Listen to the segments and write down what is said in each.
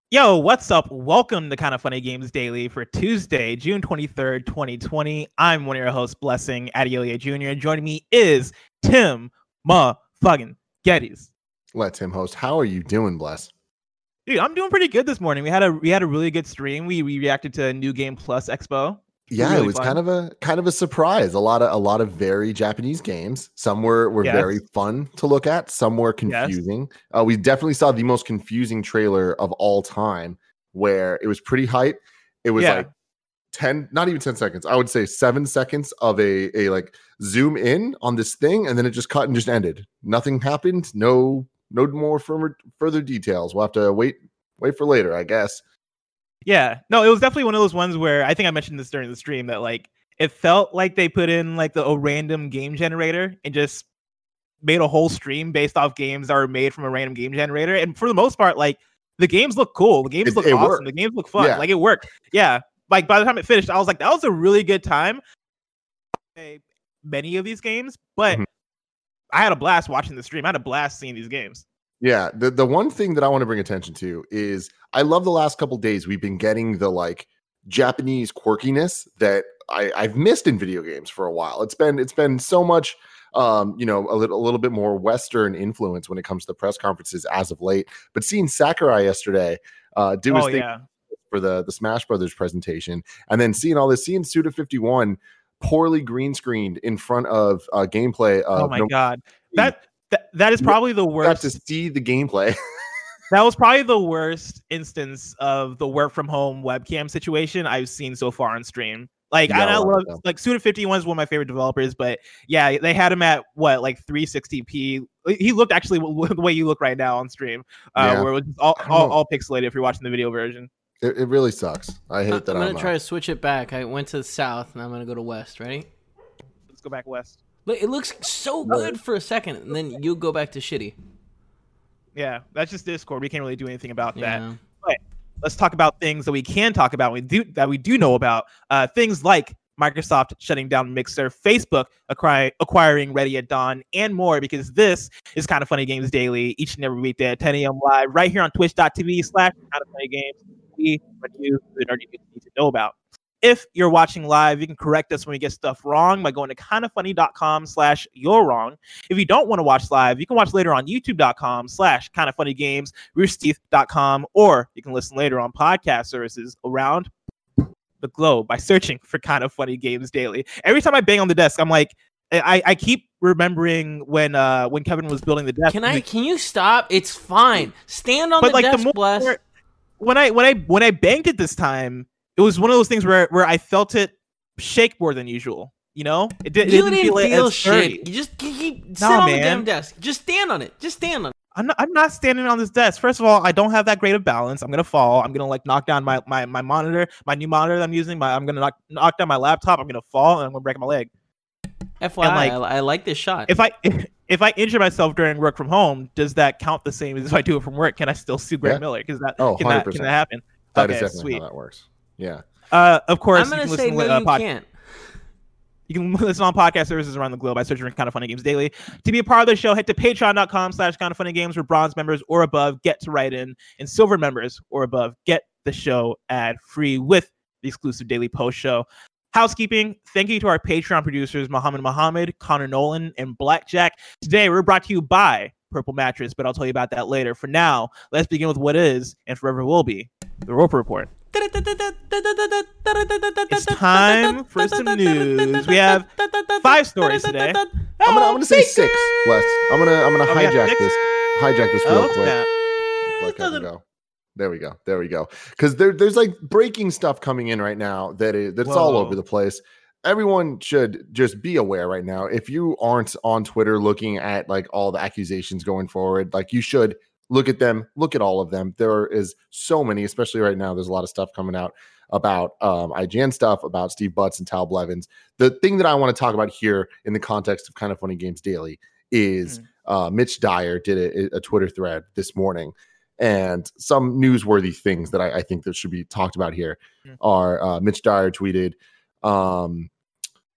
Yo, what's up? Welcome to Kind of Funny Games Daily for Tuesday, June 23rd, 2020. I'm one of your hosts, Blessing Adeoye Jr. Joining me is Tim motherfucking Geddes. Let Tim host. How are you doing, Bless? Dude, I'm doing pretty good this morning. We had a really good stream. We reacted to New Game Plus Expo. Yeah, really it was fun. kind of a surprise. A lot of very Japanese games. Some were very fun to look at. Some were confusing. Yes. We definitely saw the most confusing trailer of all time, where it was pretty hype. It was like 10, not even 10 seconds. I would say 7 seconds of a like zoom in on this thing, and then it just cut and just ended. Nothing happened. No more further details. We'll have to wait for later, I guess. Yeah, no, it was definitely one of those ones where I think I mentioned this during the stream that like it felt like they put in like a random game generator and just made a whole stream based off games that were made from a random game generator. And for the most part, like the games look cool, the games look awesome, worked. The games look fun, like it worked. Yeah, like by the time it finished, I was like, that was a really good time. Many of these games, but I had a blast watching the stream. I had a blast seeing these games. Yeah, the one thing that I want to bring attention to is I love the last couple days we've been getting the like Japanese quirkiness that I've missed in video games for a while. It's been so much a little bit more Western influence when it comes to the press conferences as of late. But seeing Sakurai yesterday do his thing for the Smash Brothers presentation, and then seeing Suda51 poorly green screened in front of gameplay. Oh my god, that is probably the worst. Got to see the gameplay. That was probably the worst instance of the work from home webcam situation I've seen so far on stream. Like, I love like Suda51 is one of my favorite developers, but yeah, they had him at what, like 360p. He looked actually the way you look right now on stream, where it was all pixelated if you're watching the video version. It really sucks. I hate that. I'm gonna try to switch it back. I went to the south, and I'm gonna go to west. Ready? Let's go back west. It looks so good for a second, and then you go back to shitty. Yeah, that's just Discord. We can't really do anything about that. But let's talk about things that we can talk about. We do know about things like Microsoft shutting down Mixer, Facebook acquiring Ready at Dawn, and more. Because this is Kind of Funny Games Daily, each and every weekday at 10 a.m. live, right here on Twitch.tv/KindofFunnyGames. We bring you the nerdy news you need to know about. If you're watching live, you can correct us when we get stuff wrong by going to kindoffunny.com/you're-wrong. If you don't want to watch live, you can watch later on youtube.com/kindoffunnygames, roosterteeth.com, or you can listen later on podcast services around the globe by searching for Kind of Funny Games Daily. Every time I bang on the desk, I'm like, I keep remembering when Kevin was building the desk. Can you stop? It's fine. Stand on the desk, Bless. When I banged it this time, it was one of those things where I felt it shake more than usual. You know, it didn't feel shake. You just keep sit on the damn desk. Just stand on it. I'm not standing on this desk. First of all, I don't have that great of balance. I'm gonna fall. I'm gonna like knock down my monitor, my new monitor that I'm using. I'm gonna knock down my laptop. I'm gonna fall and I'm gonna break my leg. FYI, I like this shot. If I injure myself during work from home, does that count the same as if I do it from work? Can I still sue Greg Miller? Because can that happen? That is definitely how that works. Yeah. Of course. I'm going to say no, you can't. You can listen on podcast services around the globe by searching for Kind of Funny Games Daily. To be a part of the show, head to patreon.com/kindoffunnygames, where bronze members or above get to write in, and silver members or above get the show ad-free with the exclusive daily post show. Housekeeping, thank you to our Patreon producers, Muhammad, Connor Nolan, and Blackjack. Today, we're brought to you by Purple Mattress, but I'll tell you about that later. For now, let's begin with what is, and forever will be, the Roper Report. It's time for some news. We have 5 stories today. I'm gonna say 6. Wes, I'm gonna hijack this real quick. There we go. Because there's like breaking stuff coming in right now that's all over the place. Everyone should just be aware right now. If you aren't on Twitter looking at like all the accusations going forward, like you should look at them, look at all of them. There is so many, especially right now. There's a lot of stuff coming out about IGN stuff, about Steve Butts and Tal Blevins. The thing that I want to talk about here in the context of Kind of Funny Games Daily is Mitch Dyer did a Twitter thread this morning. And some newsworthy things that I think that should be talked about here are Mitch Dyer tweeted,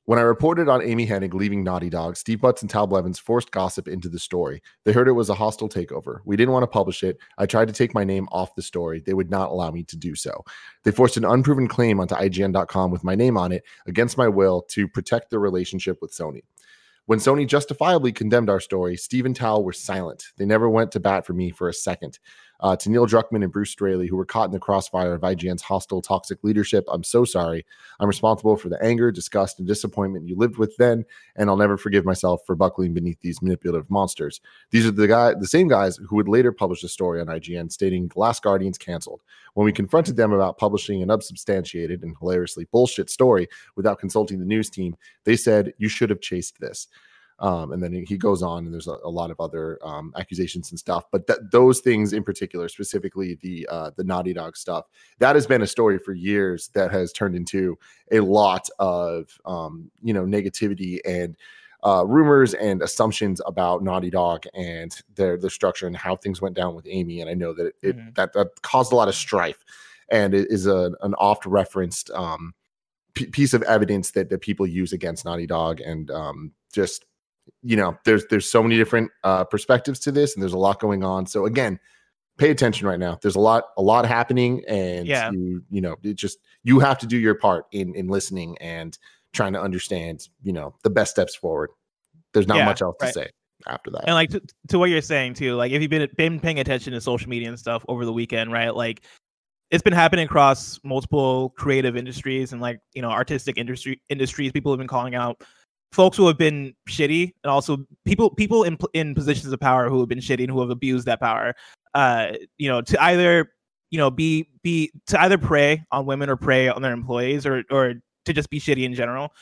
When I reported on Amy Hennig leaving Naughty Dog, Steve Butts and Tal Blevins forced gossip into the story. They heard it was a hostile takeover. We didn't want to publish it. I tried to take my name off the story. They would not allow me to do so. They forced an unproven claim onto IGN.com with my name on it against my will to protect their relationship with Sony. When Sony justifiably condemned our story, Steve and Tal were silent. They never went to bat for me for a second. To Neil Druckmann and Bruce Straley, who were caught in the crossfire of IGN's hostile, toxic leadership, I'm so sorry. I'm responsible for the anger, disgust, and disappointment you lived with then, and I'll never forgive myself for buckling beneath these manipulative monsters. These are the same guys who would later publish a story on IGN stating The Last Guardian's canceled. When we confronted them about publishing an unsubstantiated and hilariously bullshit story without consulting the news team, they said, you should have chased this. And then he goes on, and there's a lot of other accusations and stuff. But those things in particular, specifically the Naughty Dog stuff, that has been a story for years that has turned into a lot of negativity and rumors and assumptions about Naughty Dog and their structure and how things went down with Amy. And I know that that caused a lot of strife, and it is an oft referenced piece of evidence that people use against Naughty Dog, and just. There's so many different perspectives to this, and there's a lot going on. So again, pay attention right now. There's a lot happening, and you have to do your part in listening and trying to understand, the best steps forward. There's not much else to say after that. And like to what you're saying too, like if you've been paying attention to social media and stuff over the weekend, right? Like it's been happening across multiple creative industries and artistic industries. People have been calling out folks who have been shitty, and also people in positions of power who have been shitty and who have abused that power, to either either prey on women or prey on their employees, or to just be shitty in general.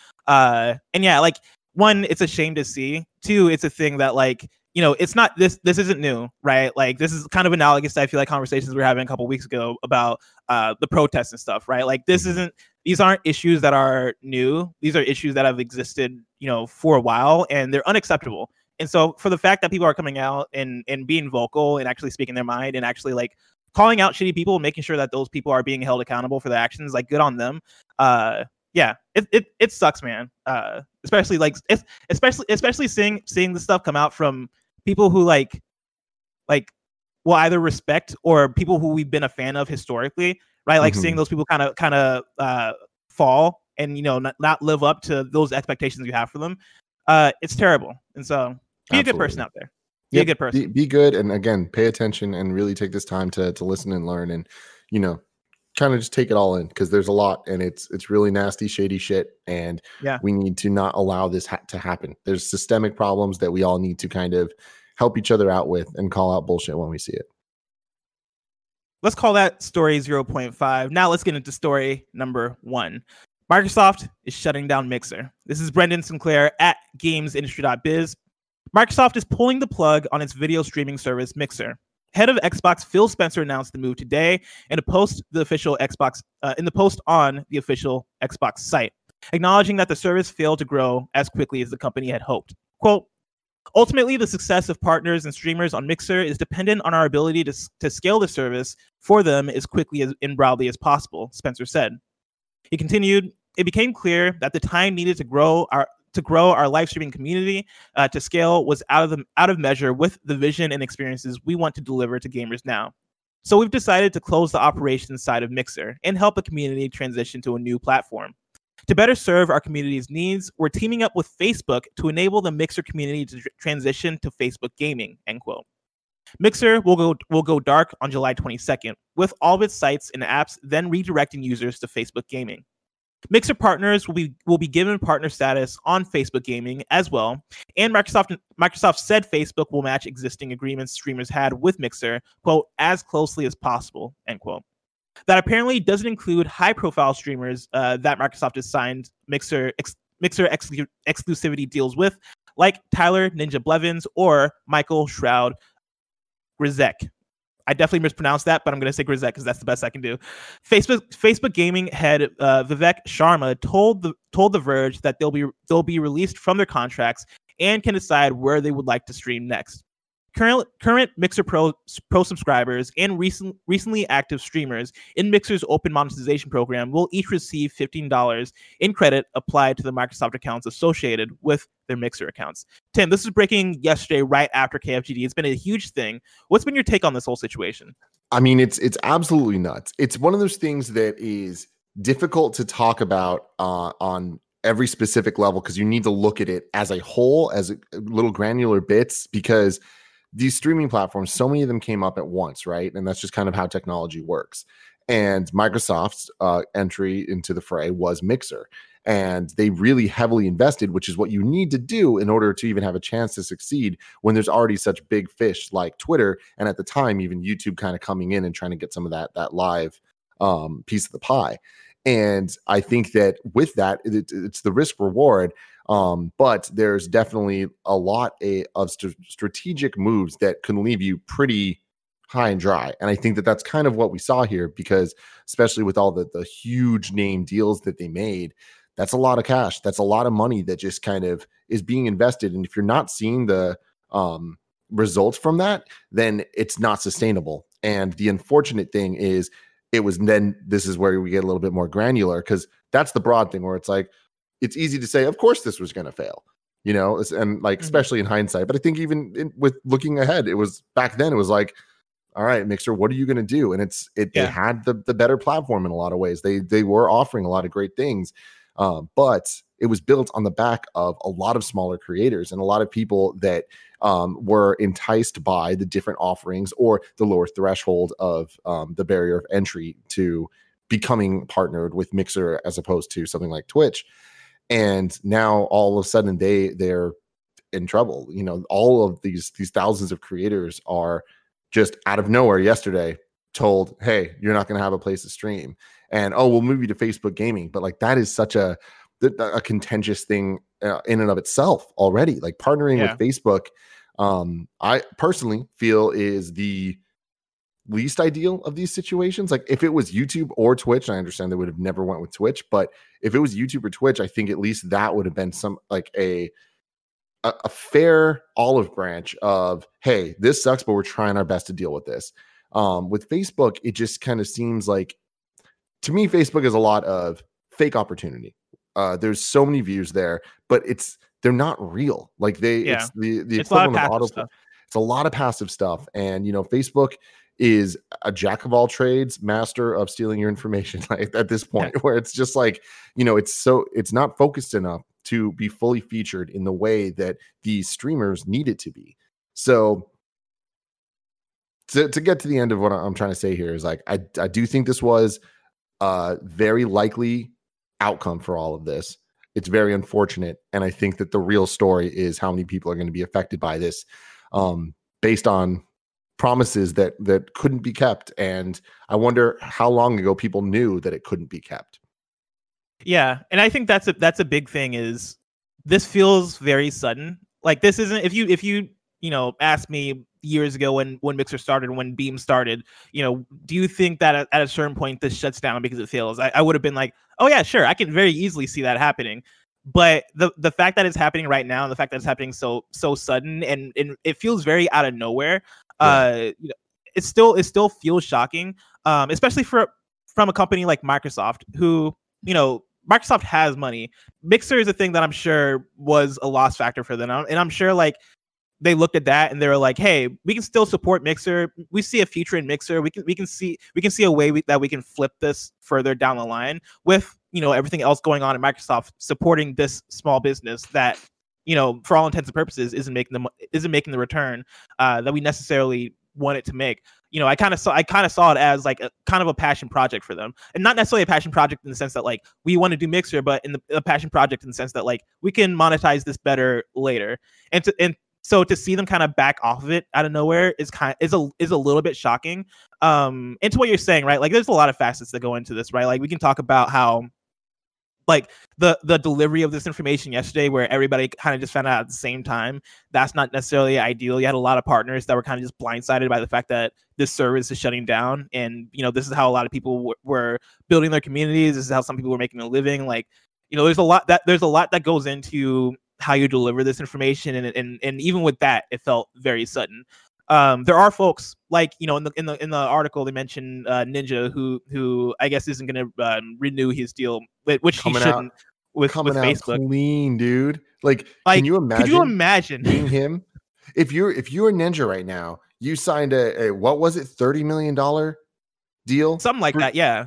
One, it's a shame to see. Two, it's a thing that it's not this isn't new, right? Like this is kind of analogous to, I feel like, conversations we were having a couple weeks ago about the protests and stuff, right? Like these aren't issues that are new. These are issues that have existed, for a while, and they're unacceptable. And so for the fact that people are coming out and being vocal and actually speaking their mind and actually calling out shitty people, making sure that those people are being held accountable for their actions, good on them. It sucks, man. Especially seeing the stuff come out from people who will either respect or people who we've been a fan of historically, right? Seeing those people kind of fall and not live up to those expectations you have for them. It's terrible. And so be a good person out there. Be a good person. Be good, and again, pay attention and really take this time to listen and learn, and kind of just take it all in, because there's a lot, and it's really nasty, shady shit, and we need to not allow this to happen. There's systemic problems that we all need to kind of help each other out with and call out bullshit when we see it. Let's call that story 0.5. Now let's get into story number 1. Microsoft is shutting down Mixer. This is Brendan Sinclair at gamesindustry.biz. Microsoft is pulling the plug on its video streaming service Mixer. Head of Xbox Phil Spencer announced the move today in a post on the official Xbox site, acknowledging that the service failed to grow as quickly as the company had hoped. Quote, ultimately, the success of partners and streamers on Mixer is dependent on our ability to scale the service for them as quickly and broadly as possible, Spencer said. He continued, it became clear that the time needed to grow our live streaming community to scale was out of measure with the vision and experiences we want to deliver to gamers now. So we've decided to close the operations side of Mixer and help the community transition to a new platform. To better serve our community's needs, we're teaming up with Facebook to enable the Mixer community to transition to Facebook gaming, end quote. Mixer will go dark on July 22nd, with all of its sites and apps then redirecting users to Facebook gaming. Mixer partners will be given partner status on Facebook Gaming as well, and Microsoft said Facebook will match existing agreements streamers had with Mixer, quote, as closely as possible, end quote. That apparently doesn't include high-profile streamers that Microsoft has signed Mixer exclusivity deals with, like Tyler Ninja Blevins or Michael Shroud Grzek. I definitely mispronounced that, but I'm going to say Grzek because that's the best I can do. Facebook Gaming head Vivek Sharma told The Verge that they'll be released from their contracts and can decide where they would like to stream next. Current Mixer Pro subscribers and recently active streamers in Mixer's open monetization program will each receive $15 in credit applied to the Microsoft accounts associated with their Mixer accounts. Tim, this is breaking yesterday right after KFGD. It's been a huge thing. What's been your take on this whole situation? I mean, it's absolutely nuts. It's one of those things that is difficult to talk about on every specific level because you need to look at it as a whole, as little granular bits, because these streaming platforms, so many of them came up at once, right? And that's just kind of how technology works. And Microsoft's entry into the fray was Mixer. And they really heavily invested, which is what you need to do in order to even have a chance to succeed when there's already such big fish like Twitter. And at the time, even YouTube kind of coming in and trying to get some of that live piece of the pie. And I think that with that, it's the risk reward. But there's definitely a lot of strategic moves that can leave you pretty high and dry. And I think that that's kind of what we saw here, because especially with all the huge name deals that they made, that's a lot of cash. That's a lot of money that just kind of is being invested. And if you're not seeing the results from that, then it's not sustainable. And the unfortunate thing is, this is where we get a little bit more granular, because that's the broad thing where it's like, it's easy to say, of course, this was going to fail, and like, especially in hindsight. But I think even with looking ahead, it was back then, it was like, all right, Mixer, what are you going to do? And they had the better platform in a lot of ways. They were offering a lot of great things, but it was built on the back of a lot of smaller creators and a lot of people that were enticed by the different offerings or the lower threshold of the barrier of entry to becoming partnered with Mixer as opposed to something like Twitch. And now all of a sudden they're in trouble. All of these thousands of creators are just out of nowhere yesterday told, hey, you're not going to have a place to stream. And, we'll move you to Facebook Gaming. But like, that is such a contentious thing in and of itself already. Like, partnering with Facebook, I personally feel is the least ideal of these situations. Like, if it was YouTube or Twitch, I understand they would have never went with Twitch, but if it was YouTube or Twitch, I think at least that would have been some like a fair olive branch of, hey, this sucks, but we're trying our best to deal with this. With Facebook, it just kind of seems like, to me, Facebook is a lot of fake opportunity. There's so many views there, but they're not real. Like it's the equivalent of auto. Stuff. It's a lot of passive stuff. And, Facebook is a jack of all trades, master of stealing your information at this point, where it's just like, it's not focused enough to be fully featured in the way that these streamers need it to be. So to get to the end of what I'm trying to say here is like, I do think this was a very likely outcome for all of this. It's very unfortunate. And I think that the real story is how many people are going to be affected by this, based on promises that couldn't be kept. And I wonder how long ago people knew that it couldn't be kept. Yeah. And I think that's a big thing, is this feels very sudden. Like, this isn't, if you asked me years ago when Mixer started, when Beam started, do you think that at a certain point this shuts down because it fails? I would have been like, oh yeah, sure, I can very easily see that happening. But the fact that it's happening right now, and the fact that it's happening so sudden, and it feels very out of nowhere, it still feels shocking, especially from a company like Microsoft, who, Microsoft has money. Mixer is a thing that I'm sure was a loss factor for them, and I'm sure like they looked at that and they were like, hey, we can still support Mixer. We see a future in Mixer. We can see a way that we can flip this further down the line with, everything else going on at Microsoft, supporting this small business that, for all intents and purposes isn't making the return that we necessarily want it to make. I kind of saw it as like a kind of a passion project for them, and not necessarily a passion project in the sense that like we want to do Mixer, but in a passion project in the sense that like we can monetize this better later. So to see them kind of back off of it out of nowhere is a little bit shocking. And to what you're saying, right? Like, there's a lot of facets that go into this, right? Like, we can talk about how, like, the delivery of this information yesterday, where everybody kind of just found out at the same time, that's not necessarily ideal. You had a lot of partners that were kind of just blindsided by the fact that this service is shutting down, and this is how a lot of people were building their communities. This is how some people were making a living. Like, there's a lot that goes into how you deliver this information, and even with that, it felt very sudden. There are folks like, you know, in the article they mentioned Ninja, who I guess isn't going to renew his deal, which he shouldn't, with Facebook. Clean, dude. Like, can you imagine? Could you imagine being him? If you're Ninja right now, you signed a what was it, $30 million deal, something like that? Yeah.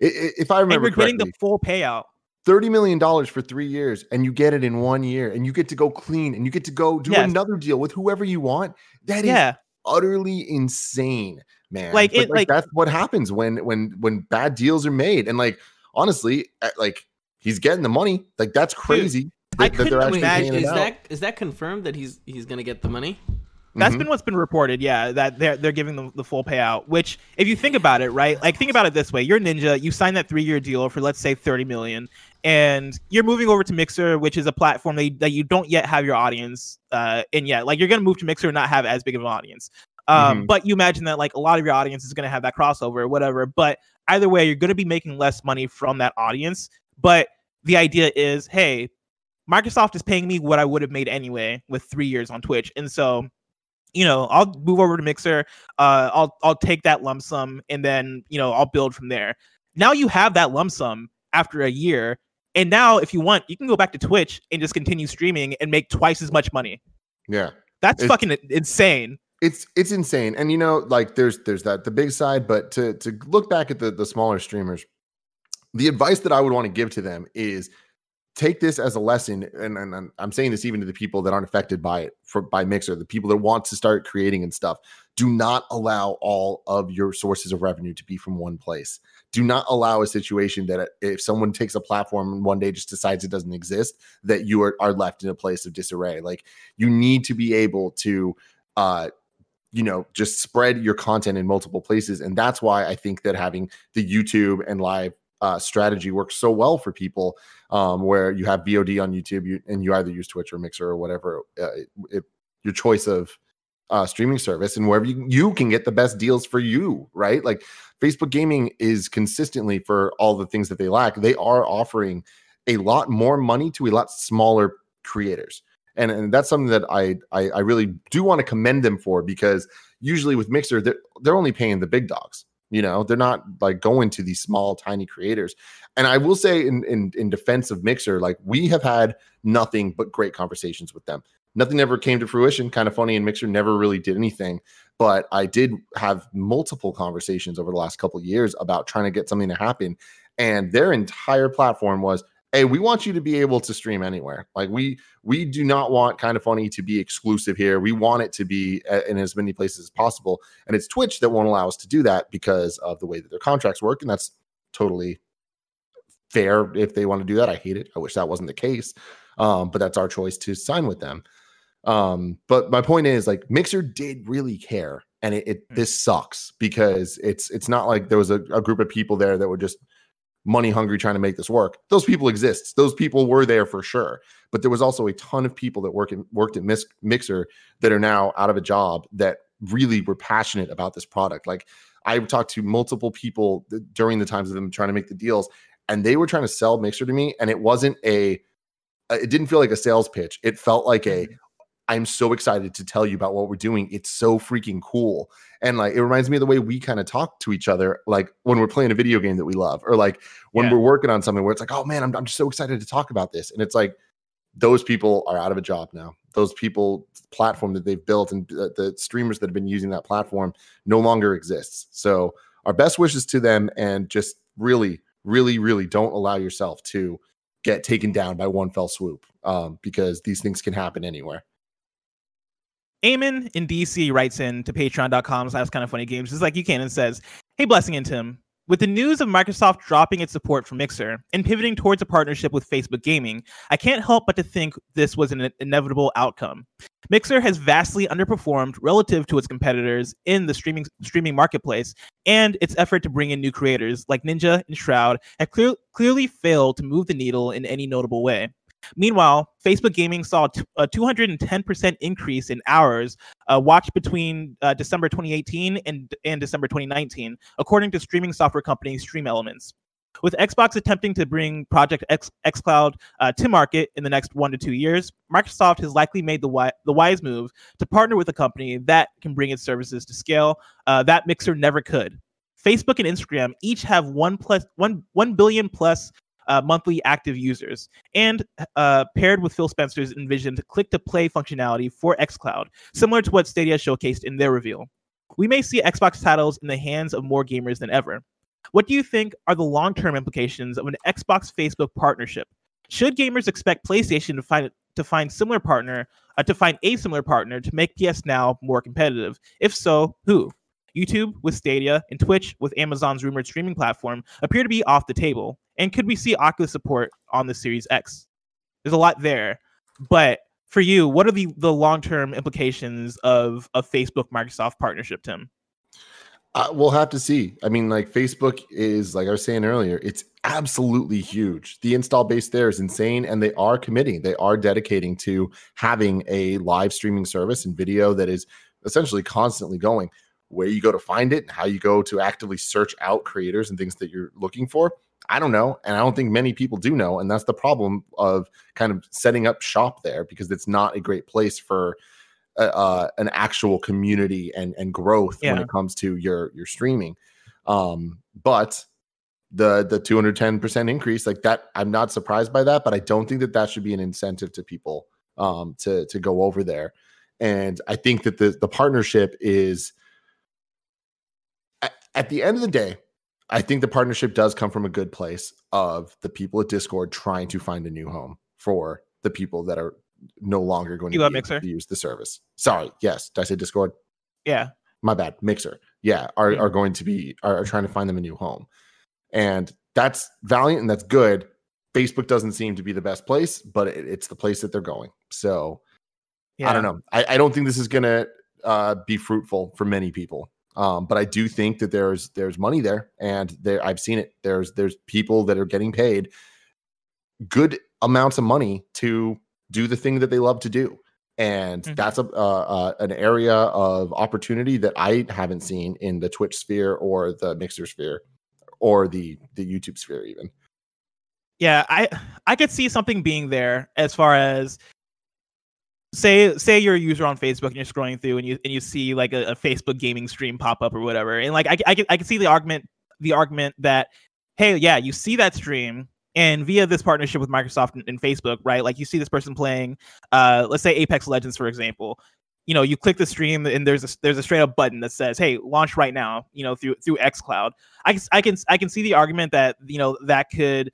If I remember correctly, getting the full payout. $30 million for 3 years, and you get it in 1 year, and you get to go clean, and you get to go do another deal with whoever you want. That is utterly insane, man. Like that's what happens when bad deals are made. And like, honestly, like, he's getting the money. Like, that's crazy. Dude, I couldn't imagine. Is that confirmed that he's gonna get the money? That's been what's been reported, yeah, that they're giving the full payout, which, if you think about it, right, like, think about it this way. You're Ninja, you signed that 3-year deal for, let's say, $30 million, and you're moving over to Mixer, which is a platform that you don't yet have your audience in yet. Like, you're going to move to Mixer and not have as big of an audience. But you imagine that, like, a lot of your audience is going to have that crossover or whatever, but either way, you're going to be making less money from that audience. But the idea is, hey, Microsoft is paying me what I would have made anyway with 3 years on Twitch, and so, you know, I'll move over to Mixer. I'll take that lump sum, and then, you know, I'll build from there. Now you have that lump sum after a year, and now if you want, you can go back to Twitch and just continue streaming and make twice as much money. Yeah, that's fucking insane. It's insane, and you know, like, there's that the big side, but to look back at the smaller streamers, the advice that I would want to give to them is, take this as a lesson, and I'm saying this even to the people that aren't affected by it, by Mixer, the people that want to start creating and stuff. Do not allow all of your sources of revenue to be from one place. Do not allow a situation that if someone takes a platform and one day just decides it doesn't exist, that you are left in a place of disarray. Like, you need to be able to, you know, just spread your content in multiple places. And that's why I think that having the YouTube and live strategy works so well for people, where you have VOD on YouTube, and you either use Twitch or Mixer or whatever, your choice of streaming service, and wherever you can get the best deals for you, right? Like, Facebook Gaming is consistently, for all the things that they lack, they are offering a lot more money to a lot smaller creators. And that's something that I really do want to commend them for, because usually with Mixer, they're only paying the big dogs. You know, they're not like going to these small, tiny creators. And I will say, in defense of Mixer, like, we have had nothing but great conversations with them. Nothing ever came to fruition. Kind of funny, and Mixer never really did anything. But I did have multiple conversations over the last couple of years about trying to get something to happen. And their entire platform was, hey, we want you to be able to stream anywhere. Like, we do not want Kind of Funny to be exclusive here. We want it to be in as many places as possible. And it's Twitch that won't allow us to do that because of the way that their contracts work. And that's totally fair if they want to do that. I hate it. I wish that wasn't the case. But that's our choice to sign with them. But my point is, like, Mixer did really care. And this sucks, because it's not like there was a group of people there that were just money hungry trying to make this work. Those people exist. Those people were there for sure. But there was also a ton of people that worked at Mixer that are now out of a job, that really were passionate about this product. Like, I talked to multiple people during the times of them trying to make the deals, and they were trying to sell Mixer to me. And it didn't feel like a sales pitch. It felt like I'm so excited to tell you about what we're doing. It's so freaking cool. And like, it reminds me of the way we kind of talk to each other, like when we're playing a video game that we love, or like when we're working on something where it's like, oh man, I'm just so excited to talk about this. And it's like, those people are out of a job now. Those people, platform that they've built, and the streamers that have been using that platform no longer exists. So our best wishes to them, and just really, really, really don't allow yourself to get taken down by one fell swoop, because these things can happen anywhere. Eamon in DC writes in to patreon.com/kindoffunnygames, just like you can, and says, hey, Blessing and Tim, with the news of Microsoft dropping its support for Mixer and pivoting towards a partnership with Facebook Gaming, I can't help but to think this was an inevitable outcome. Mixer has vastly underperformed relative to its competitors in the streaming marketplace, and its effort to bring in new creators like Ninja and Shroud have clearly failed to move the needle in any notable way. Meanwhile, Facebook Gaming saw a 210% increase in hours watched between December 2018 and December 2019, according to streaming software company Stream Elements. With Xbox attempting to bring Project xCloud to market in the next 1 to 2 years, Microsoft has likely made the wise move to partner with a company that can bring its services to scale that Mixer never could. Facebook and Instagram each have 1 billion plus monthly active users, and paired with Phil Spencer's envisioned click-to-play functionality for xCloud, similar to what Stadia showcased in their reveal. We may see Xbox titles in the hands of more gamers than ever. What do you think are the long-term implications of an Xbox-Facebook partnership? Should gamers expect PlayStation to find a similar partner to make PS Now more competitive? If so, who? YouTube with Stadia and Twitch with Amazon's rumored streaming platform appear to be off the table. And could we see Oculus support on the Series X? There's a lot there, but for you, what are the long-term implications of a Facebook-Microsoft partnership, Tim? We'll have to see. I mean, like, Facebook is, like I was saying earlier, it's absolutely huge. The install base there is insane, and they are committing. They are dedicating to having a live streaming service and video that is essentially constantly going. Where you go to find it and how you go to actively search out creators and things that you're looking for, I don't know. And I don't think many people do know. And that's the problem of kind of setting up shop there, because it's not a great place for an actual community and growth when it comes to your streaming. But the 210% increase, like that, I'm not surprised by that, but I don't think that should be an incentive to people to go over there. And I think that the partnership is, at the end of the day, I think the partnership does come from a good place of the people at Discord trying to find a new home for the people that are no longer going to use the service. Sorry. Yes. Did I say Discord? Yeah. My bad. Mixer. Yeah. Are going to be trying to find them a new home. And that's valiant and that's good. Facebook doesn't seem to be the best place, but it's the place that they're going. So I don't know. I don't think this is going to be fruitful for many people. But I do think that there's money there, and I've seen it. There's people that are getting paid good amounts of money to do the thing that they love to do, and that's an area of opportunity that I haven't seen in the Twitch sphere or the Mixer sphere or the YouTube sphere even. Yeah, I could see something being there as far as say you're a user on Facebook and you're scrolling through and you see like a Facebook gaming stream pop up or whatever, and like I can see the argument that, hey, yeah, you see that stream, and via this partnership with Microsoft and Facebook, right? Like you see this person playing, let's say Apex Legends, for example. You know, you click the stream and there's a straight up button that says, hey, launch right now, you know, through xCloud. I can see the argument that, you know, that could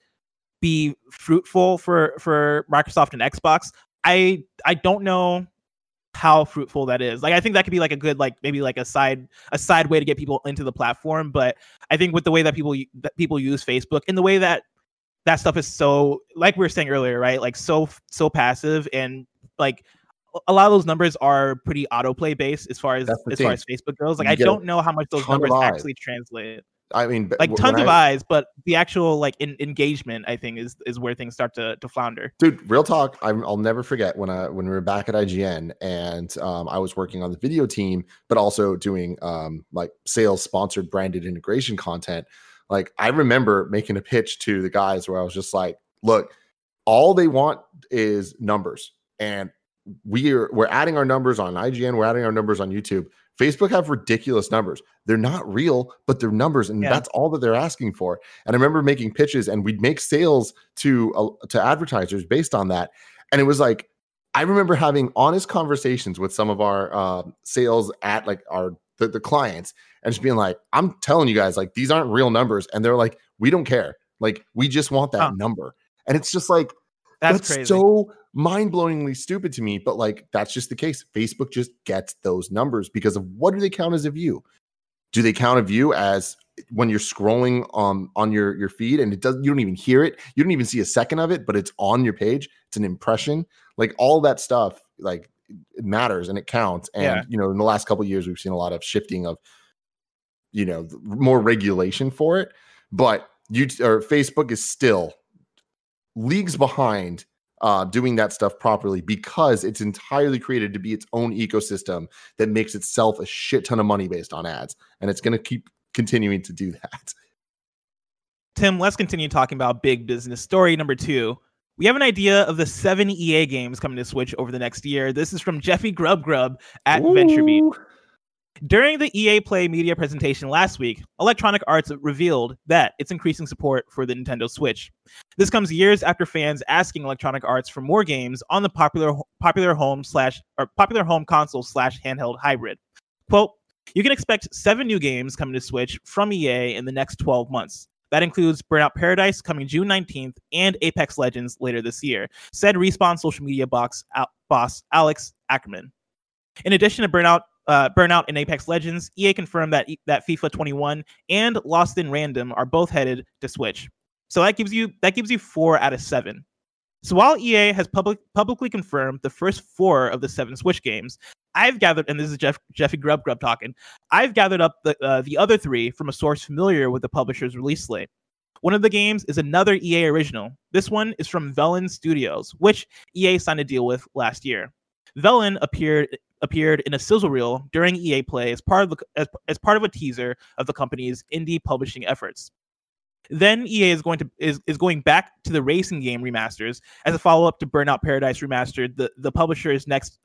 be fruitful for Microsoft and Xbox. I don't know how fruitful that is. Like, I think that could be like a good, like maybe like a side way to get people into the platform. But I think with the way that people use Facebook and the way that stuff is so, like we were saying earlier, right? Like so passive, and like a lot of those numbers are pretty autoplay based as far as Facebook goes. Like, I don't know how much those numbers actually translate. I mean, like tons of eyes, but the actual like engagement, I think, is where things start to flounder. Dude, real talk. I'll never forget when we were back at IGN and I was working on the video team, but also doing like sales sponsored branded integration content. Like, I remember making a pitch to the guys where I was just like, look, all they want is numbers, and we're adding our numbers on IGN, we're adding our numbers on YouTube. Facebook have ridiculous numbers. They're not real, but they're numbers, and that's all that they're asking for. And I remember making pitches, and we'd make sales to advertisers based on that. And it was like, I remember having honest conversations with some of our sales at like the clients, and just being like, I'm telling you guys, like, these aren't real numbers. And they're like, we don't care. Like, we just want that number. And it's just like, that's crazy. So mind-blowingly stupid to me, but like, that's just the case. Facebook just gets those numbers because of what do they count as a view? Do they count a view as when you're scrolling on your feed and you don't even hear it, you don't even see a second of it, but it's on your page, it's an impression, like all that stuff, like it matters and it counts. And you know, in the last couple of years, we've seen a lot of shifting of, you know, more regulation for it, but Facebook is still leagues behind doing that stuff properly, because it's entirely created to be its own ecosystem that makes itself a shit ton of money based on ads, and it's going to keep continuing to do that. Tim, let's continue talking about big business. Story number 2. We have an idea of the 7 EA games coming to Switch over the next year. This is from Jeffy Grubb at VentureBeat. During the EA Play media presentation last week, Electronic Arts revealed that it's increasing support for the Nintendo Switch. This comes years after fans asking Electronic Arts for more games on the popular home console / handheld hybrid. Quote, "You can expect 7 new games coming to Switch from EA in the next 12 months. That includes Burnout Paradise coming June 19th and Apex Legends later this year," said Respawn social media boss Alex Ackerman. In addition to Burnout and Apex Legends, EA confirmed that FIFA 21 and Lost in Random are both headed to Switch. So that gives you 4 out of 7. So while EA has publicly confirmed the first 4 of the 7 Switch games, I've gathered, and this is Jeffy Grubb talking, I've gathered up the other 3 from a source familiar with the publisher's release slate. One of the games is another EA original. This one is from Velan Studios, which EA signed a deal with last year. Velan appeared in a sizzle reel during EA Play as part of a teaser of the company's indie publishing efforts. Then EA is going back to the racing game remasters as a follow-up to Burnout Paradise Remastered. The publisher is next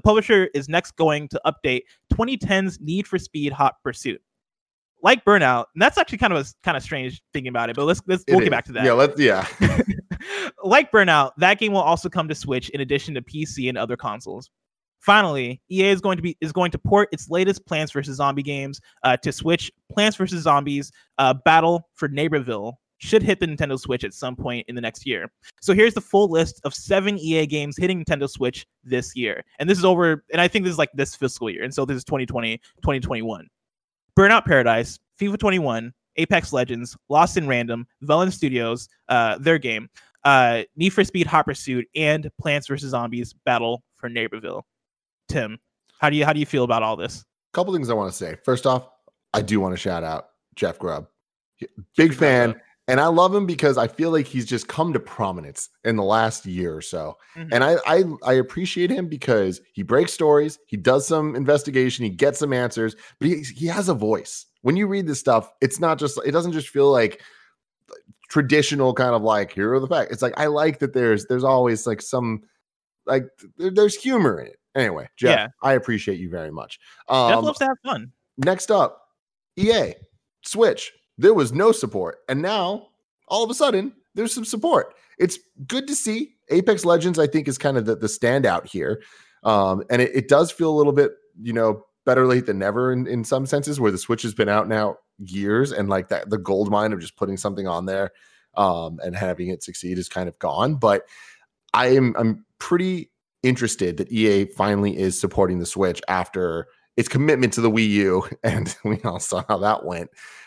going to update 2010's Need for Speed Hot Pursuit. Like Burnout, and that's actually kind of strange thinking about it, but we'll get back to that. Yeah. Like Burnout, that game will also come to Switch in addition to PC and other consoles. Finally, EA is going to port its latest Plants vs. Zombie games to Switch. Plants vs. Zombies Battle for Neighborville should hit the Nintendo Switch at some point in the next year. So here's the full list of 7 EA games hitting Nintendo Switch this year. And this is over, and I think this is like this fiscal year. And so this is 2020, 2021. Burnout Paradise, FIFA 21, Apex Legends, Lost in Random, Velan Studios, their game, Need for Speed Hot Pursuit, and Plants vs. Zombies Battle for Neighborville. Tim, how do you feel about all this? A couple things I want to say. First off, I do want to shout out Jeff Grubb. Big fan. And I love him because I feel like he's just come to prominence in the last year or so. Mm-hmm. And I appreciate him because he breaks stories, he does some investigation, he gets some answers, but he has a voice. When you read this stuff, it doesn't just feel like traditional kind of like, here are the facts. It's like, I like that there's always like some, like there's humor in it. Anyway, Jeff, yeah. I appreciate you very much. Jeff loves to have fun. Next up, EA, Switch. There was no support. And now, all of a sudden, there's some support. It's good to see. Apex Legends, I think, is kind of the standout here. And it does feel a little bit, better late than never in some senses, where the Switch has been out now years, and like that, the gold mine of just putting something on there and having it succeed is kind of gone. But I'm pretty interested that EA finally is supporting the Switch after its commitment to the Wii U, and we all saw how that went.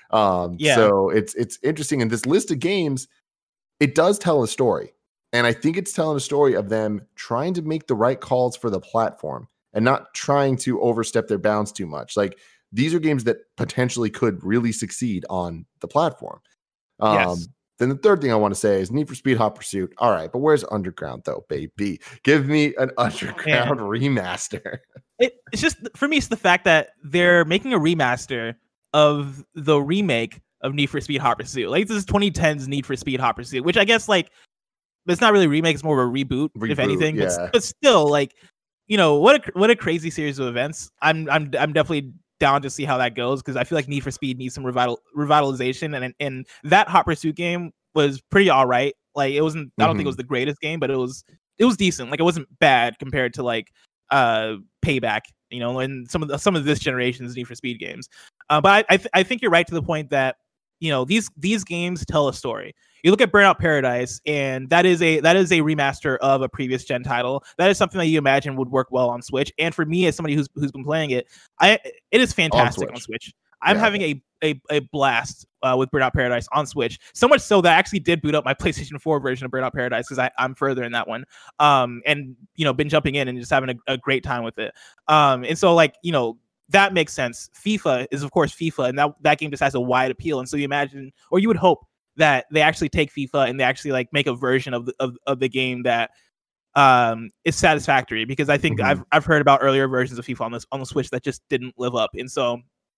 So it's interesting. And this list of games, it does tell a story. And I think it's telling a story of them trying to make the right calls for the platform and not trying to overstep their bounds too much. Like, these are games that potentially could really succeed on the platform. Yes. Then the third thing I want to say is Need for Speed Hot Pursuit. All right, but where's Underground though, baby? Give me an Underground remaster. It's just, for me, it's the fact that they're making a remaster of the remake of Need for Speed Hot Pursuit. Like, this is 2010's Need for Speed Hot Pursuit, which I guess, like, it's not really a remake, it's more of a reboot if anything. Yeah. But still, like, what a crazy series of events. I'm definitely down to see how that goes, because I feel like Need for Speed needs some revitalization, and that Hot Pursuit game was pretty all right. Like, it wasn't, I don't think it was the greatest game, but it was decent. Like, it wasn't bad compared to like Payback, and some of this generation's Need for Speed games. But I think you're right to the point that these games tell a story. You look at Burnout Paradise, and that is a remaster of a previous gen title. That is something that you imagine would work well on Switch. And for me, as somebody who's been playing it, it is fantastic on Switch. I'm having a blast with Burnout Paradise on Switch. So much so that I actually did boot up my PlayStation 4 version of Burnout Paradise, because I'm further in that one. And been jumping in and just having a great time with it. And so, like, that makes sense. FIFA is, of course, FIFA, and that game just has a wide appeal. And so you imagine, or you would hope, that they actually take FIFA and they actually like make a version of the game that is satisfactory, because I think I've heard about earlier versions of FIFA on the Switch that just didn't live up. And so,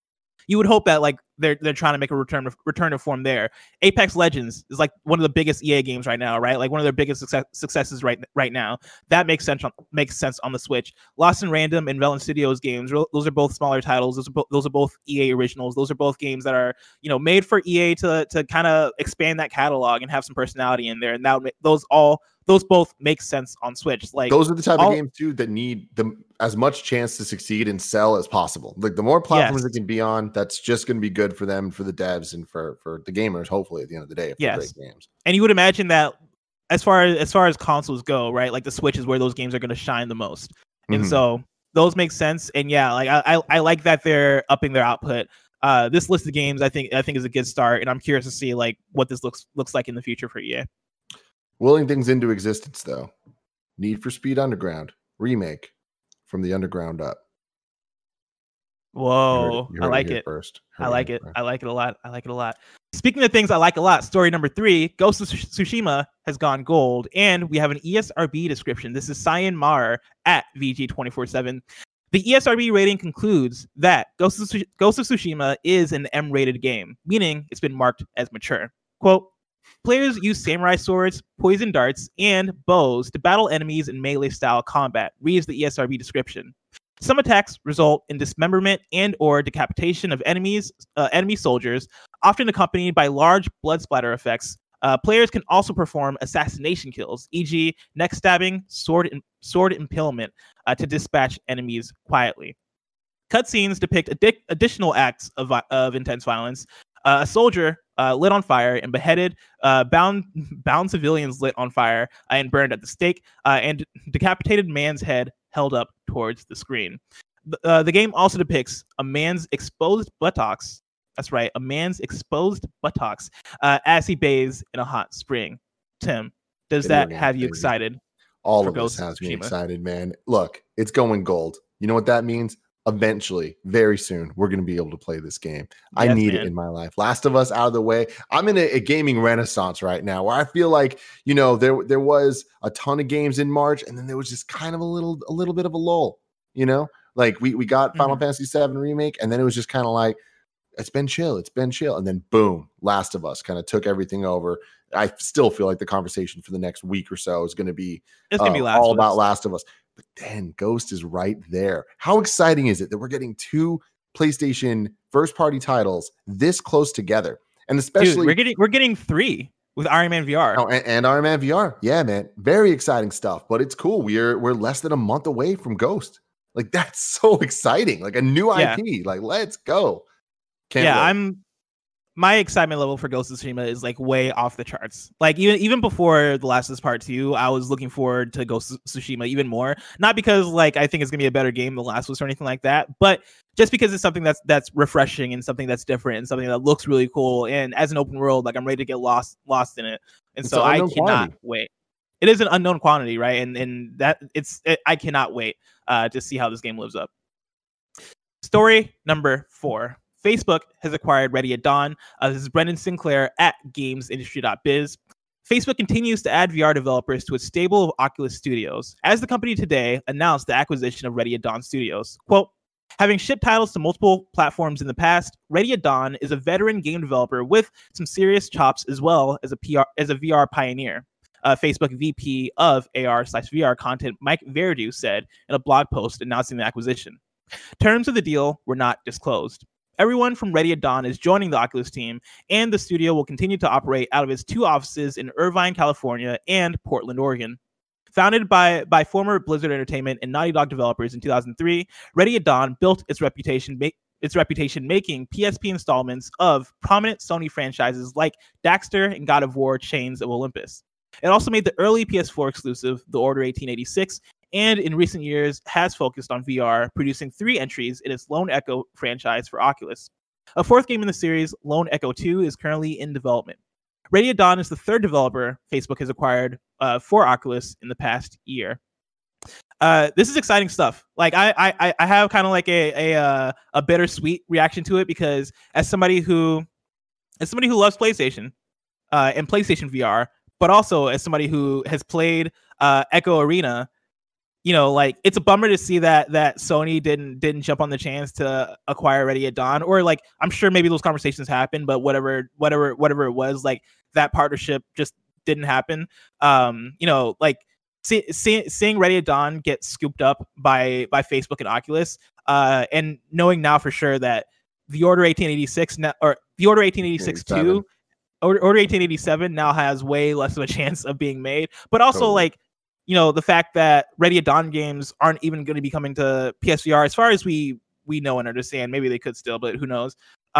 you would hope that like they're trying to make a return to form there. Apex Legends is like one of the biggest EA games right now, right? Like one of their biggest successes right now. That makes sense on the Switch. Lost in Random and Velan Studios games, those are both smaller titles. Those are both EA originals. Those are both games that are, you know, made for EA to kind of expand that catalog and have some personality in there. And that those both make sense on Switch. Like those are the type of games too that need as much chance to succeed and sell as possible. Like the more platforms it can be on, that's just going to be good for them, for the devs, and for the gamers. Hopefully, at the end of the day, if they're great games. And you would imagine that as far as consoles go, right? Like the Switch is where those games are going to shine the most, and so those make sense. And yeah, like I like that they're upping their output. This list of games I think is a good start, and I'm curious to see like what this looks like in the future for EA. Willing things into existence, though. Need for Speed Underground remake from the underground up. Whoa, I like it. First. I like it. I like it a lot. I like it a lot. Speaking of things I like a lot, story number 3, Ghost of Tsushima has gone gold, and we have an ESRB description. This is Cyan Mar at VG247. The ESRB rating concludes that Ghost of Tsushima is an M-rated game, meaning it's been marked as mature. Quote, players use samurai swords, poison darts, and bows to battle enemies in melee-style combat, reads the ESRB description. Some attacks result in dismemberment and or decapitation of enemy soldiers, often accompanied by large blood splatter effects. Players can also perform assassination kills, e.g. neck stabbing, sword impalement, to dispatch enemies quietly. Cutscenes depict additional acts of intense violence. A soldier lit on fire and beheaded, bound civilians lit on fire and burned at the stake, and decapitated man's head held up towards the screen. The game also depicts a man's exposed buttocks. That's right, a man's exposed buttocks as he bathes in a hot spring. Tim, does that have you excited? All of this has me excited, man. Look, it's going gold. You know what that means? Eventually, very soon, we're going to be able to play this game. I need it in my life. Last of Us out of the way. I'm in a gaming renaissance right now where I feel like, you know, there was a ton of games in March, and then there was just kind of a little bit of a lull, you know? Like we got Final Fantasy VII Remake, and then it was just kind of like, it's been chill. And then boom, Last of Us kind of took everything over. I still feel like the conversation for the next week or so is going to be all about Last of Us. But then Ghost is right there. How exciting is it that we're getting 2 PlayStation first-party titles this close together? And especially we're getting 3 with Iron Man VR. Oh, and Iron Man VR. Yeah, man. Very exciting stuff. But it's cool. We're less than a month away from Ghost. Like, that's so exciting. Like a new IP. Like, let's go. My excitement level for Ghost of Tsushima is like way off the charts. Like even before The Last of Us Part 2, I was looking forward to Ghost of Tsushima even more. Not because like I think it's gonna be a better game than The Last of Us or anything like that, but just because it's something that's refreshing and something that's different and something that looks really cool. And as an open world, like I'm ready to get lost in it. And so I cannot wait. It is an unknown quantity, right? And that I cannot wait to see how this game lives up. Story number 4. Facebook has acquired Ready at Dawn. This is Brendan Sinclair at gamesindustry.biz. Facebook continues to add VR developers to its stable of Oculus Studios, as the company today announced the acquisition of Ready at Dawn Studios. Quote, having shipped titles to multiple platforms in the past, Ready at Dawn is a veteran game developer with some serious chops as well as a VR pioneer. Facebook VP of AR/VR content Mike Verdu said in a blog post announcing the acquisition. Terms of the deal were not disclosed. Everyone from Ready at Dawn is joining the Oculus team, and the studio will continue to operate out of its 2 offices in Irvine, California, and Portland, Oregon. Founded by former Blizzard Entertainment and Naughty Dog developers in 2003, Ready at Dawn built its reputation making PSP installments of prominent Sony franchises like Daxter and God of War: Chains of Olympus. It also made the early PS4 exclusive, The Order 1886, and in recent years has focused on VR, producing 3 entries in its Lone Echo franchise for Oculus. A 4th game in the series, Lone Echo 2, is currently in development. Ready at Dawn is the 3rd developer Facebook has acquired for Oculus in the past year. This is exciting stuff. Like I have kind of like a bittersweet reaction to it, because as somebody who loves PlayStation and PlayStation VR, but also as somebody who has played Echo Arena, like it's a bummer to see that Sony didn't jump on the chance to acquire Ready at Dawn, or like I'm sure maybe those conversations happened, but whatever it was, like that partnership just didn't happen. Like seeing Ready at Dawn get scooped up by Facebook and Oculus, and knowing now for sure that the Order 1886 now, or the Order 1886 2, Order 1887 now has way less of a chance of being made, but also like. The fact that Ready at Dawn games aren't even going to be coming to PSVR, as far as we know and understand. Maybe they could still, but who knows?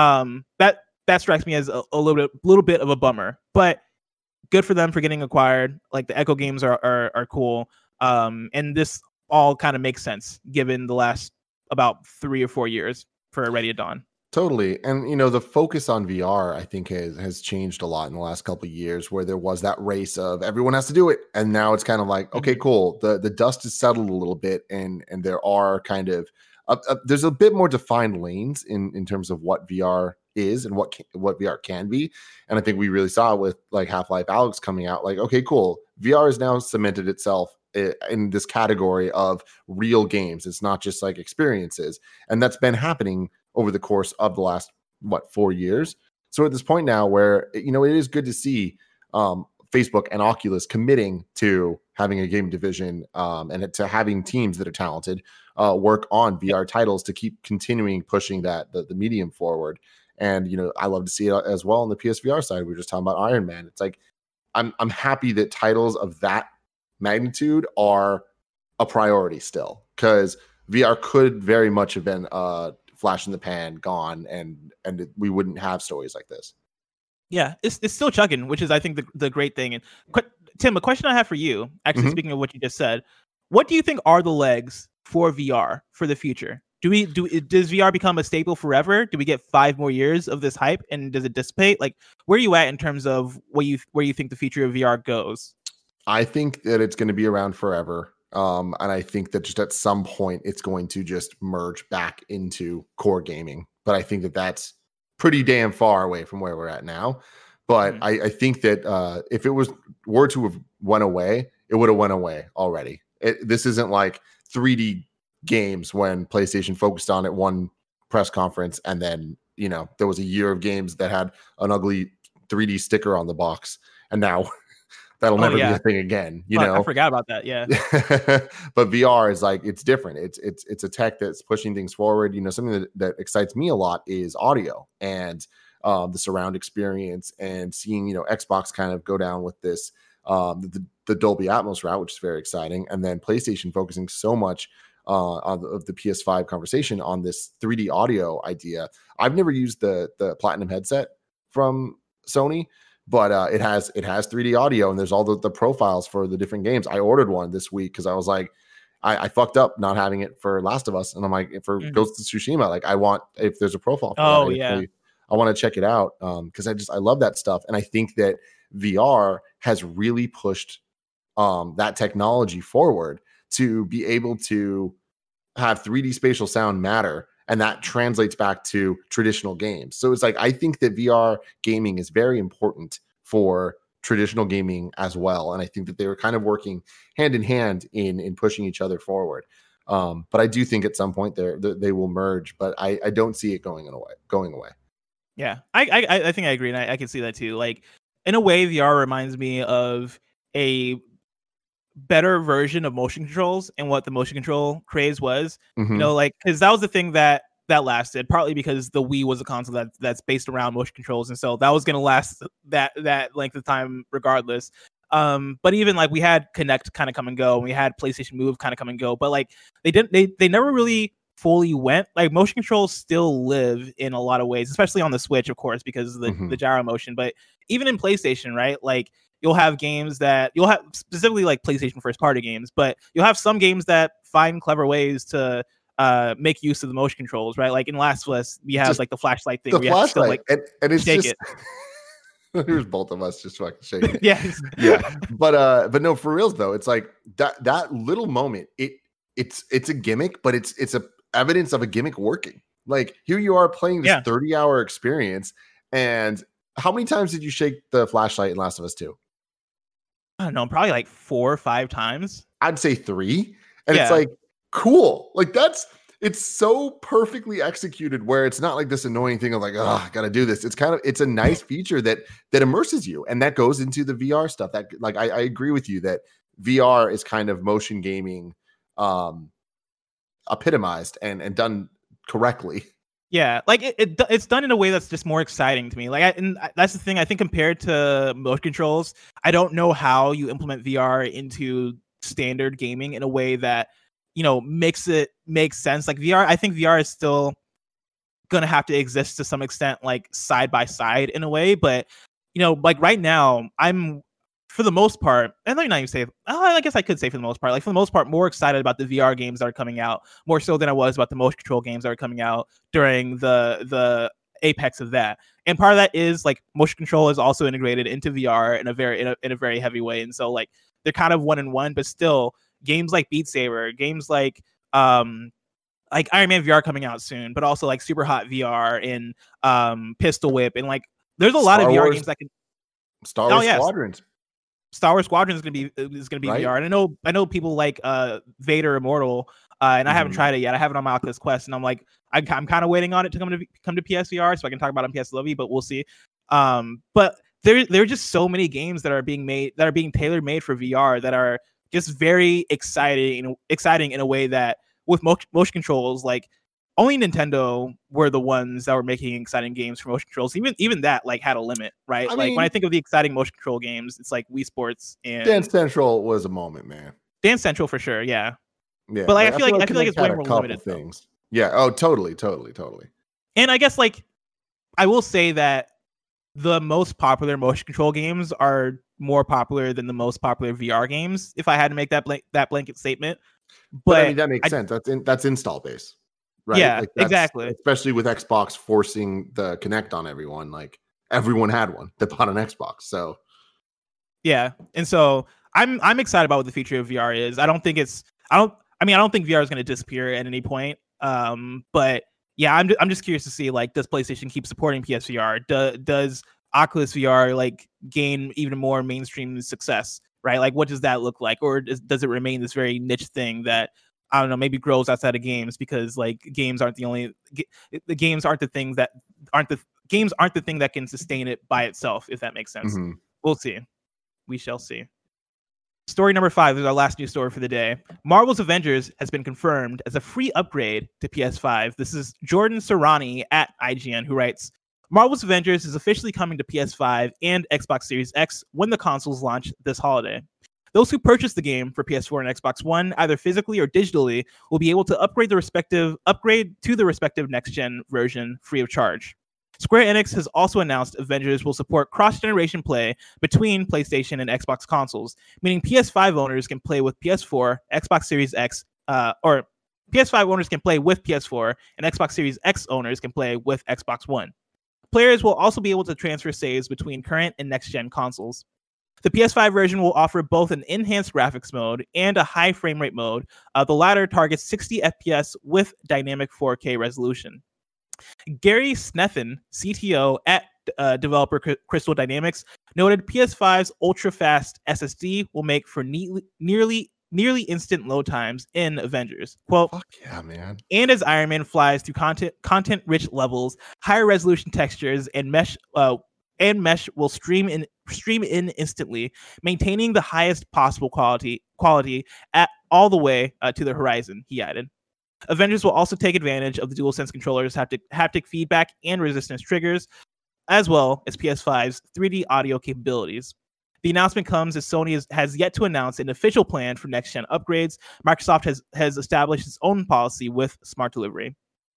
That strikes me as a little bit of a bummer. But good for them for getting acquired. Like the Echo games are cool, and this all kind of makes sense given the last about 3 or 4 years for Ready at Dawn. Totally. And, the focus on VR, I think, has changed a lot in the last couple of years, where there was that race of everyone has to do it. And now it's kind of like, okay, cool. The dust has settled a little bit. And there are kind of, there's a bit more defined lanes in terms of what VR is and what VR can be. And I think we really saw with like Half-Life Alyx coming out, like, okay, cool. VR has now cemented itself in this category of real games. It's not just like experiences. And that's been happening over the course of the last 4 years. So at this point now where it is good to see Facebook and Oculus committing to having a game division and to having teams that are talented work on VR titles to keep continuing pushing the medium forward. And I love to see it as well on the PSVR side. We were just talking about Iron Man. It's like I'm happy that titles of that magnitude are a priority still, because VR could very much have been flash in the pan, gone, and we wouldn't have stories like this. Yeah, it's still chugging, which is, I think, the great thing. And Tim, a question I have for you, actually, speaking of what you just said, what do you think are the legs for VR for the future? Does VR become a staple forever? Do we get 5 more years of this hype, and does it dissipate? Like, where are you at in terms of where you think the future of VR goes? I think that it's going to be around forever. And I think that just at some point it's going to just merge back into core gaming. But I think that that's pretty damn far away from where we're at now. But I think that if it were to have went away, it would have went away already. This isn't like 3D games when PlayStation focused on it one press conference, and then there was a year of games that had an ugly 3D sticker on the box, and now that'll never be a thing again. I forgot about that. Yeah. But VR is like, it's different. It's a tech that's pushing things forward. Something that excites me a lot is audio and the surround experience, and seeing, Xbox kind of go down with this, the Dolby Atmos route, which is very exciting. And then PlayStation focusing so much on the PS5 conversation on this 3D audio idea. I've never used the Platinum headset from Sony, but it has 3D audio, and there's all the profiles for the different games. I ordered one this week because I was like, I fucked up not having it for Last of Us, and I'm like, for Ghost of Tsushima, like if there's a profile for that, I want to check it out, because I love that stuff. And I think that VR has really pushed that technology forward to be able to have 3D spatial sound matter. And that translates back to traditional games. So it's like, I think that VR gaming is very important for traditional gaming as well. And I think that they were kind of working hand in hand in pushing each other forward. But I do think at some point they will merge, but I don't see it going away. Yeah, I think I agree. And I can see that too. Like, in a way, VR reminds me of a better version of motion controls and what the motion control craze was. Because that was the thing that lasted, partly because the Wii was a console that's based around motion controls, and so that was going to last that length of time regardless. But even like we had Kinect kind of come and go, and we had PlayStation Move kind of come and go, but like they never really fully went. Like, motion controls still live in a lot of ways, especially on the Switch, of course, because of the gyro motion. But even in PlayStation, right? Like, you'll have games that you'll have specifically like PlayStation first party games, but you'll have some games that find clever ways to make use of the motion controls, right? Like in Last of Us, we have just like the flashlight thing. The flashlight, and it's shake just it. Here's both of us just fucking shaking it. Yes. Yeah. But no, for reals though, it's like that little moment. It's a gimmick, but it's a evidence of a gimmick working. Like, here you are playing this 30-hour experience, and how many times did you shake the flashlight in Last of Us 2? I don't know, probably like 4 or 5 times. I'd say 3. And it's like, cool. Like it's so perfectly executed where it's not like this annoying thing of like, oh, I gotta do this. It's a nice feature that immerses you, and that goes into the VR stuff. That like I agree with you that VR is kind of motion gaming epitomized and done correctly. Yeah, like it's done in a way that's just more exciting to me. Like, that's the thing. I think compared to motion controls, I don't know how you implement VR into standard gaming in a way that, you know, makes it make sense. Like VR, I think VR is still gonna have to exist to some extent, like side by side in a way. But, you know, like right now, I'm, for the most part, and let me not even say, I guess I could say for the most part, like for the most part, more excited about the VR games that are coming out, more so than I was about the motion control games that are coming out during the apex of that. And part of that is like motion control is also integrated into VR in a very heavy way. And so like they're kind of 1-in-1, but still games like Beat Saber, games like Iron Man VR coming out soon, but also like Super Hot VR and Pistol Whip, and like there's a lot of VR games that can Star Wars Squadrons. Star Wars Squadron is gonna be right? VR, and I know people like Vader Immortal, and I haven't tried it yet. I have it on my Oculus Quest, and I'm like, I'm kind of waiting on it to come to PSVR so I can talk about it on PS Lovey, but we'll see. But there are just so many games that are being tailor made for VR that are just very exciting in a way that with motion controls, like only Nintendo were the ones that were making exciting games for motion controls. Even that like had a limit, right? Like when I think of the exciting motion control games, it's like Wii Sports and Dance Central was a moment, man. Dance Central for sure, yeah. But like I feel like it's way more limited things. Yeah. Oh, totally. And I guess like I will say that the most popular motion control games are more popular than the most popular VR games, if I had to make that blanket statement. But I mean, that makes sense. That's install base. Right? Yeah, like exactly. Especially with Xbox forcing the Kinect on everyone. Like everyone had one that bought an Xbox. So yeah, and so I'm excited about what the future of VR is. I don't think VR is going to disappear at any point. But yeah, I'm just curious to see, like, does PlayStation keep supporting PSVR? Does Oculus VR like gain even more mainstream success? Right? Like, what does that look like? Or does it remain this very niche thing that, I don't know, maybe grows outside of games, because like games aren't the thing that can sustain it by itself, if that makes sense. Mm-hmm. We'll see. We shall see. Story number 5 is our last news story for the day. Marvel's Avengers has been confirmed as a free upgrade to PS5. This is Jordan Serrani at IGN who writes, Marvel's Avengers is officially coming to PS5 and Xbox Series X when the consoles launch this holiday. Those who purchase the game for PS4 and Xbox One, either physically or digitally, will be able to upgrade to the respective next-gen version free of charge. Square Enix has also announced Avengers will support cross-generation play between PlayStation and Xbox consoles, meaning PS5 owners can play with PS4, Xbox Series X, or PS5 owners can play with PS4, and Xbox Series X owners can play with Xbox One. Players will also be able to transfer saves between current and next-gen consoles. The PS5 version will offer both an enhanced graphics mode and a high frame rate mode. The latter targets 60 FPS with dynamic 4K resolution. Gary Snethen, CTO at developer Crystal Dynamics, noted PS5's ultra-fast SSD will make for nearly instant load times in Avengers. Quote, fuck yeah, man. And as Iron Man flies through content-rich levels, higher resolution textures and mesh will stream in instantly, maintaining the highest possible quality at all the way to the horizon, he added. Avengers will also take advantage of the DualSense controller's haptic feedback and resistance triggers, as well as PS5's 3D audio capabilities. The announcement comes as Sony has yet to announce an official plan for next-gen upgrades. Microsoft has established its own policy with Smart Delivery.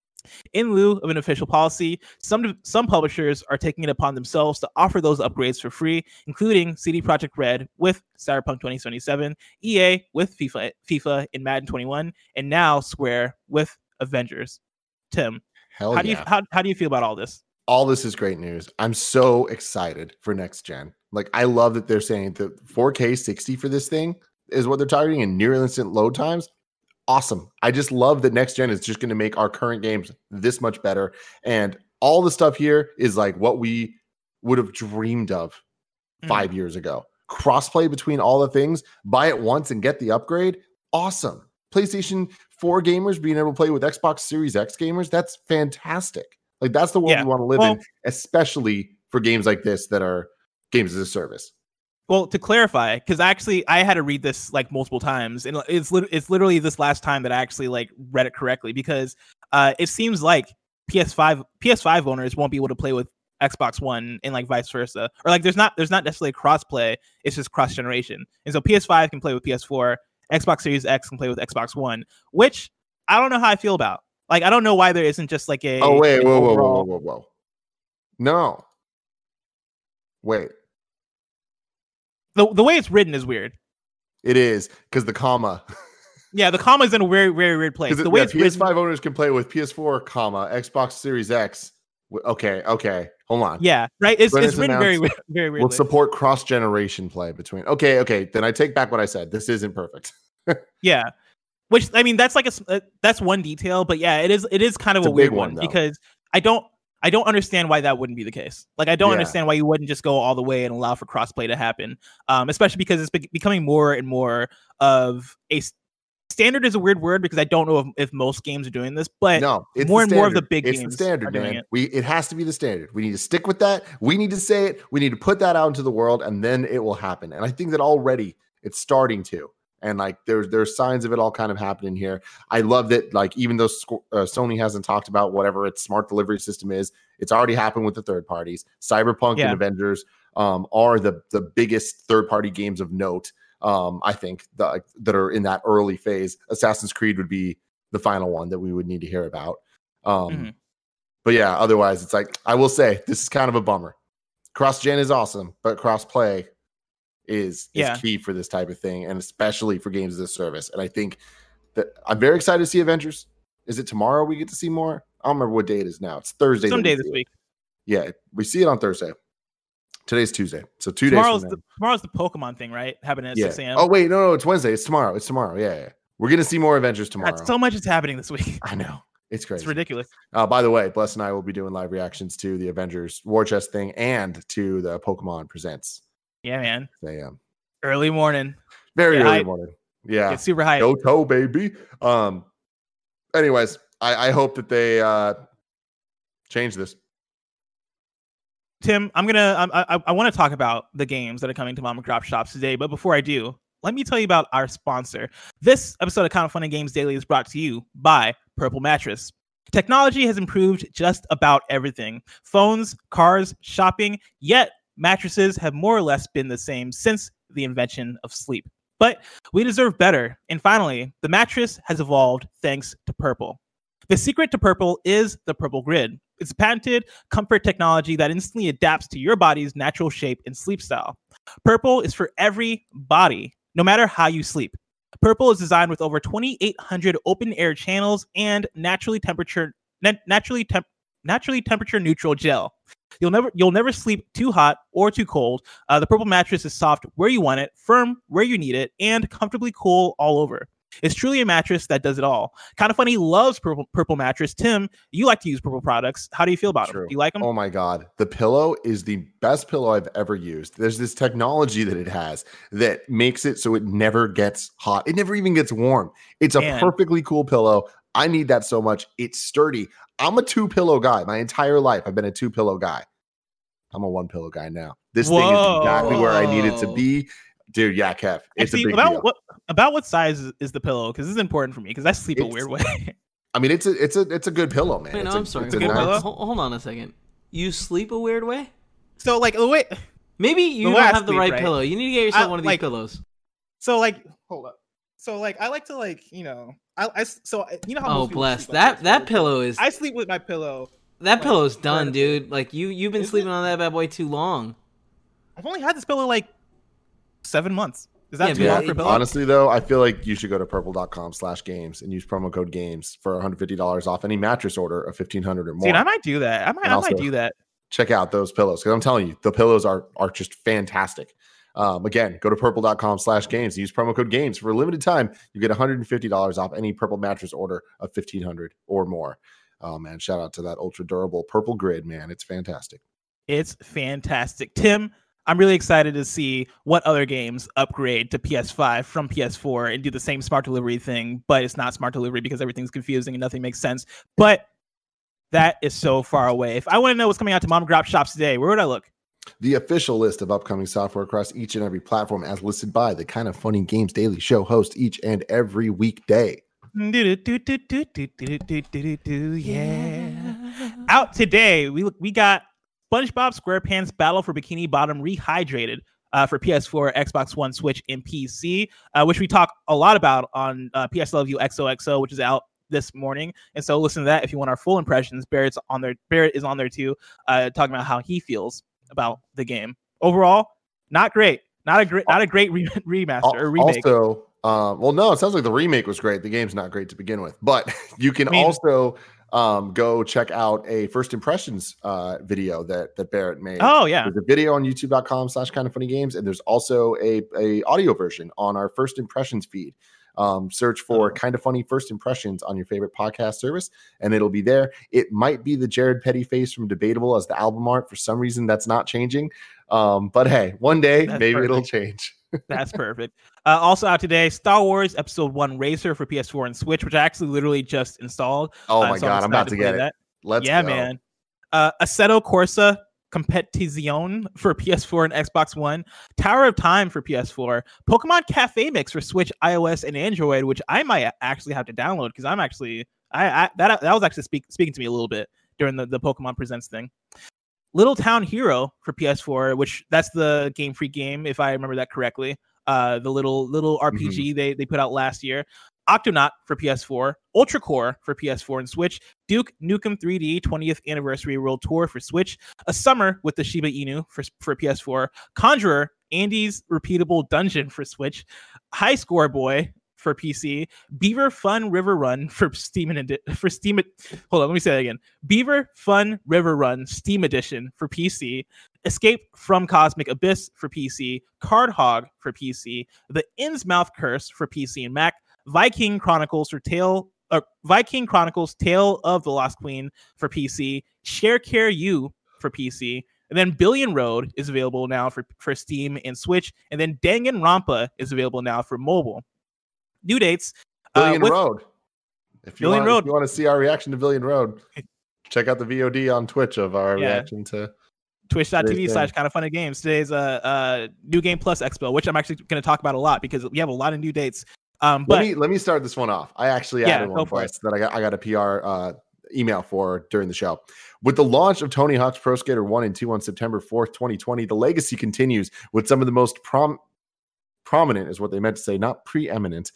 In lieu of an official policy, some publishers are taking it upon themselves to offer those upgrades for free, including CD Projekt Red with Cyberpunk 2077, EA with FIFA and Madden 21, and now Square with Avengers. Tim, how do you feel about all this? All this is great news. I'm so excited for next gen. Like, I love that they're saying that 4K 60 for this thing is what they're targeting, and near instant load times. Awesome. I just love that next gen is just going to make our current games this much better. And all the stuff here is like what we would have dreamed of 5 years ago. Crossplay between all the things, buy it once and get the upgrade. Awesome. PlayStation 4 gamers being able to play with Xbox Series X gamers, that's fantastic. Like that's the world we want to live in, especially for games like this that are games as a service. Well, to clarify, because actually I had to read this like multiple times, and it's literally this last time that I actually like read it correctly, because it seems like PS5 owners won't be able to play with Xbox One and like vice versa, or like there's not necessarily cross play. It's just cross generation, and so PS5 can play with PS4, Xbox Series X can play with Xbox One, which I don't know how I feel about. Like I don't know why there isn't just like a whoa. No, wait. The way it's written is weird. It is because the comma. Yeah, the comma is in a very, very weird place. The way it's PS5 written, owners can play with PS4, Xbox Series X. Okay, hold on. Yeah, right. It's written very, very weirdly. We'll support cross-generation play between. Okay. Then I take back what I said. This isn't perfect. Yeah, which I mean, that's like that's one detail, but yeah, it is kind of a weird one because I don't understand why that wouldn't be the case. Like, I don't understand why you wouldn't just go all the way and allow for crossplay to happen, especially because it's becoming more and more of a standard. Is a weird word because I don't know if most games are doing this, but no, it's more and more of the big games games the standard, are doing man. it. It has to be the standard. We need to stick with that. We need to say it. We need to put that out into the world, and then it will happen. And I think that already it's starting to. And like there's signs of it all kind of happening here. I love that, like, even though Sony hasn't talked about whatever its smart delivery system is, it's already happened with the third parties. Cyberpunk and Avengers are the biggest third party games of note. I think that are in that early phase. Assassin's Creed would be the final one that we would need to hear about. But yeah, otherwise it's like, I will say this is kind of a bummer. Cross-gen is awesome, but cross-play is key for this type of thing, and especially for games as a service. And I think that I'm very excited to see Avengers. Is it tomorrow we get to see more? I don't remember what day it is now. It's Thursday. Someday this week. Yeah, we see it on Thursday. Today's Tuesday, so tomorrow's days. Tomorrow's the Pokemon thing, right? Happening at 6 a.m. Oh wait, no, it's Wednesday. It's tomorrow. Yeah. We're gonna see more Avengers tomorrow. God, so much is happening this week. I know. It's crazy. It's ridiculous. By the way, Bless and I will be doing live reactions to the Avengers War Chest thing and to the Pokemon Presents. Yeah, man. 6 a.m. Early morning. Very early morning. Yeah. It's super hype. Go toe, baby. Anyways, I hope that they change this. Tim, I want to talk about the games that are coming to Mom and Drop Shops today, but before I do, let me tell you about our sponsor. This episode of Kind of Funny Games Daily is brought to you by Purple Mattress. Technology has improved just about everything. Phones, cars, shopping, yet mattresses have more or less been the same since the invention of sleep. But we deserve better. And finally, the mattress has evolved thanks to Purple. The secret to Purple is the Purple Grid. It's patented comfort technology that instantly adapts to your body's natural shape and sleep style. Purple is for every body, no matter how you sleep. Purple is designed with over 2,800 open air channels and naturally temperature neutral gel. You'll never sleep too hot or too cold. The Purple mattress is soft where you want it, firm where you need it, and comfortably cool all over. It's truly a mattress that does it all. Kind of Funny loves Purple mattress. Tim, you like to use Purple products. How do you feel about them? Do you like them? Oh my God. The pillow is the best pillow I've ever used. There's this technology that it has that makes it so it never gets hot. It never even gets warm. It's a perfectly cool pillow. I need that so much. It's sturdy. I'm a 2-pillow guy. My entire life, I've been a 2-pillow guy. I'm a 1-pillow guy now. This thing is exactly where I need it to be. Dude, yeah, Kev. It's a big deal. About what size is the pillow? Because this is important for me because I sleep a weird way. I mean, it's a good pillow, man. Wait, no, I'm sorry. Hold on a second. You sleep a weird way? So like the way maybe you don't have the right pillow. You need to get yourself one of these pillows. So like, hold up. So like, I like to like, you know, so you know how. Oh, bless that pillow is. I sleep with my pillow. That pillow's done, dude. Like you've been sleeping on that bad boy too long. I've only had this pillow like 7 months. Is that too long for a pillow? Honestly, though, I feel like you should go to purple.com/games and use promo code games for $150 off any mattress order of $1,500 or more. Dude, I might do that. I might do that. Check out those pillows because I'm telling you, the pillows are just fantastic. Again, go to purple.com/games and use promo code games for a limited time. You get $150 off any Purple mattress order of $1,500 or more. Oh man, shout out to that ultra durable Purple Grid, man. It's fantastic. It's fantastic. Tim, I'm really excited to see what other games upgrade to PS5 from PS4 and do the same smart delivery thing, but it's not smart delivery because everything's confusing and nothing makes sense. But that is so far away. If I want to know what's coming out to mom and pop shops today, where would I look? The official list of upcoming software across each and every platform as listed by the Kind of Funny Games Daily Show host each and every weekday. Yeah. Out today, we got SpongeBob SquarePants Battle for Bikini Bottom Rehydrated for PS4, Xbox One, Switch, and PC, which we talk a lot about on PS Love You XOXO, which is out this morning. And so listen to that if you want our full impressions. Barrett is on there too, talking about how he feels about the game. Overall, not great. Not a great remaster or remake. Also, well, no, it sounds like the remake was great. The game's not great to begin with, but you can also go check out a first impressions video that Barrett made. Oh yeah, there's a video on youtube.com/kindoffunnygames, and there's also a audio version on our first impressions feed. Search for Kind of Funny First Impressions on your favorite podcast service, and it'll be there. It might be the Jared Petty face from Debatable as the album art. For some reason, that's not changing. But hey, one day maybe it'll change. That's perfect. Also out today, Star Wars Episode 1 Racer for PS4 and Switch, which I actually literally just installed. Oh my God, I'm about to get it. Let's go. Man. Assetto Corsa Competizione for PS4 and Xbox One, Tower of Time for PS4, Pokemon Cafe Mix for Switch, iOS, and Android, which I might actually have to download because I'm actually that was actually speaking to me a little bit during the Pokemon Presents thing. Little Town Hero for PS4, which that's the Game Freak game, if I remember that correctly. The little RPG they put out last year. Octonaut for PS4, Ultra Core for PS4 and Switch, Duke Nukem 3D 20th Anniversary World Tour for Switch, A Summer with the Shiba Inu for PS4, Conjurer, Andy's Repeatable Dungeon for Switch, High Score Boy for PC, Beaver Fun River Run for Steam. Hold on, let me say that again. Beaver Fun River Run Steam Edition for PC, Escape from Cosmic Abyss for PC, Card Hog for PC, The Innsmouth Curse for PC and Mac, Viking Chronicles Tale of the Lost Queen for PC, Share Care U for PC, and then Billion Road is available now for Steam and Switch, and then Danganronpa is available now for mobile. New dates. Billion Road. If you want to see our reaction to Billion Road, check out the VOD on Twitch of our reaction to twitch.tv/kindoffunnygames. Today's New Game Plus Expo, which I'm actually going to talk about a lot because we have a lot of new dates. But let me start this one off. I actually added one place that I got a PR email for during the show. With the launch of Tony Hawk's Pro Skater 1 and 2 on September 4th, 2020, the legacy continues with some of the most prominent is what they meant to say, not preeminent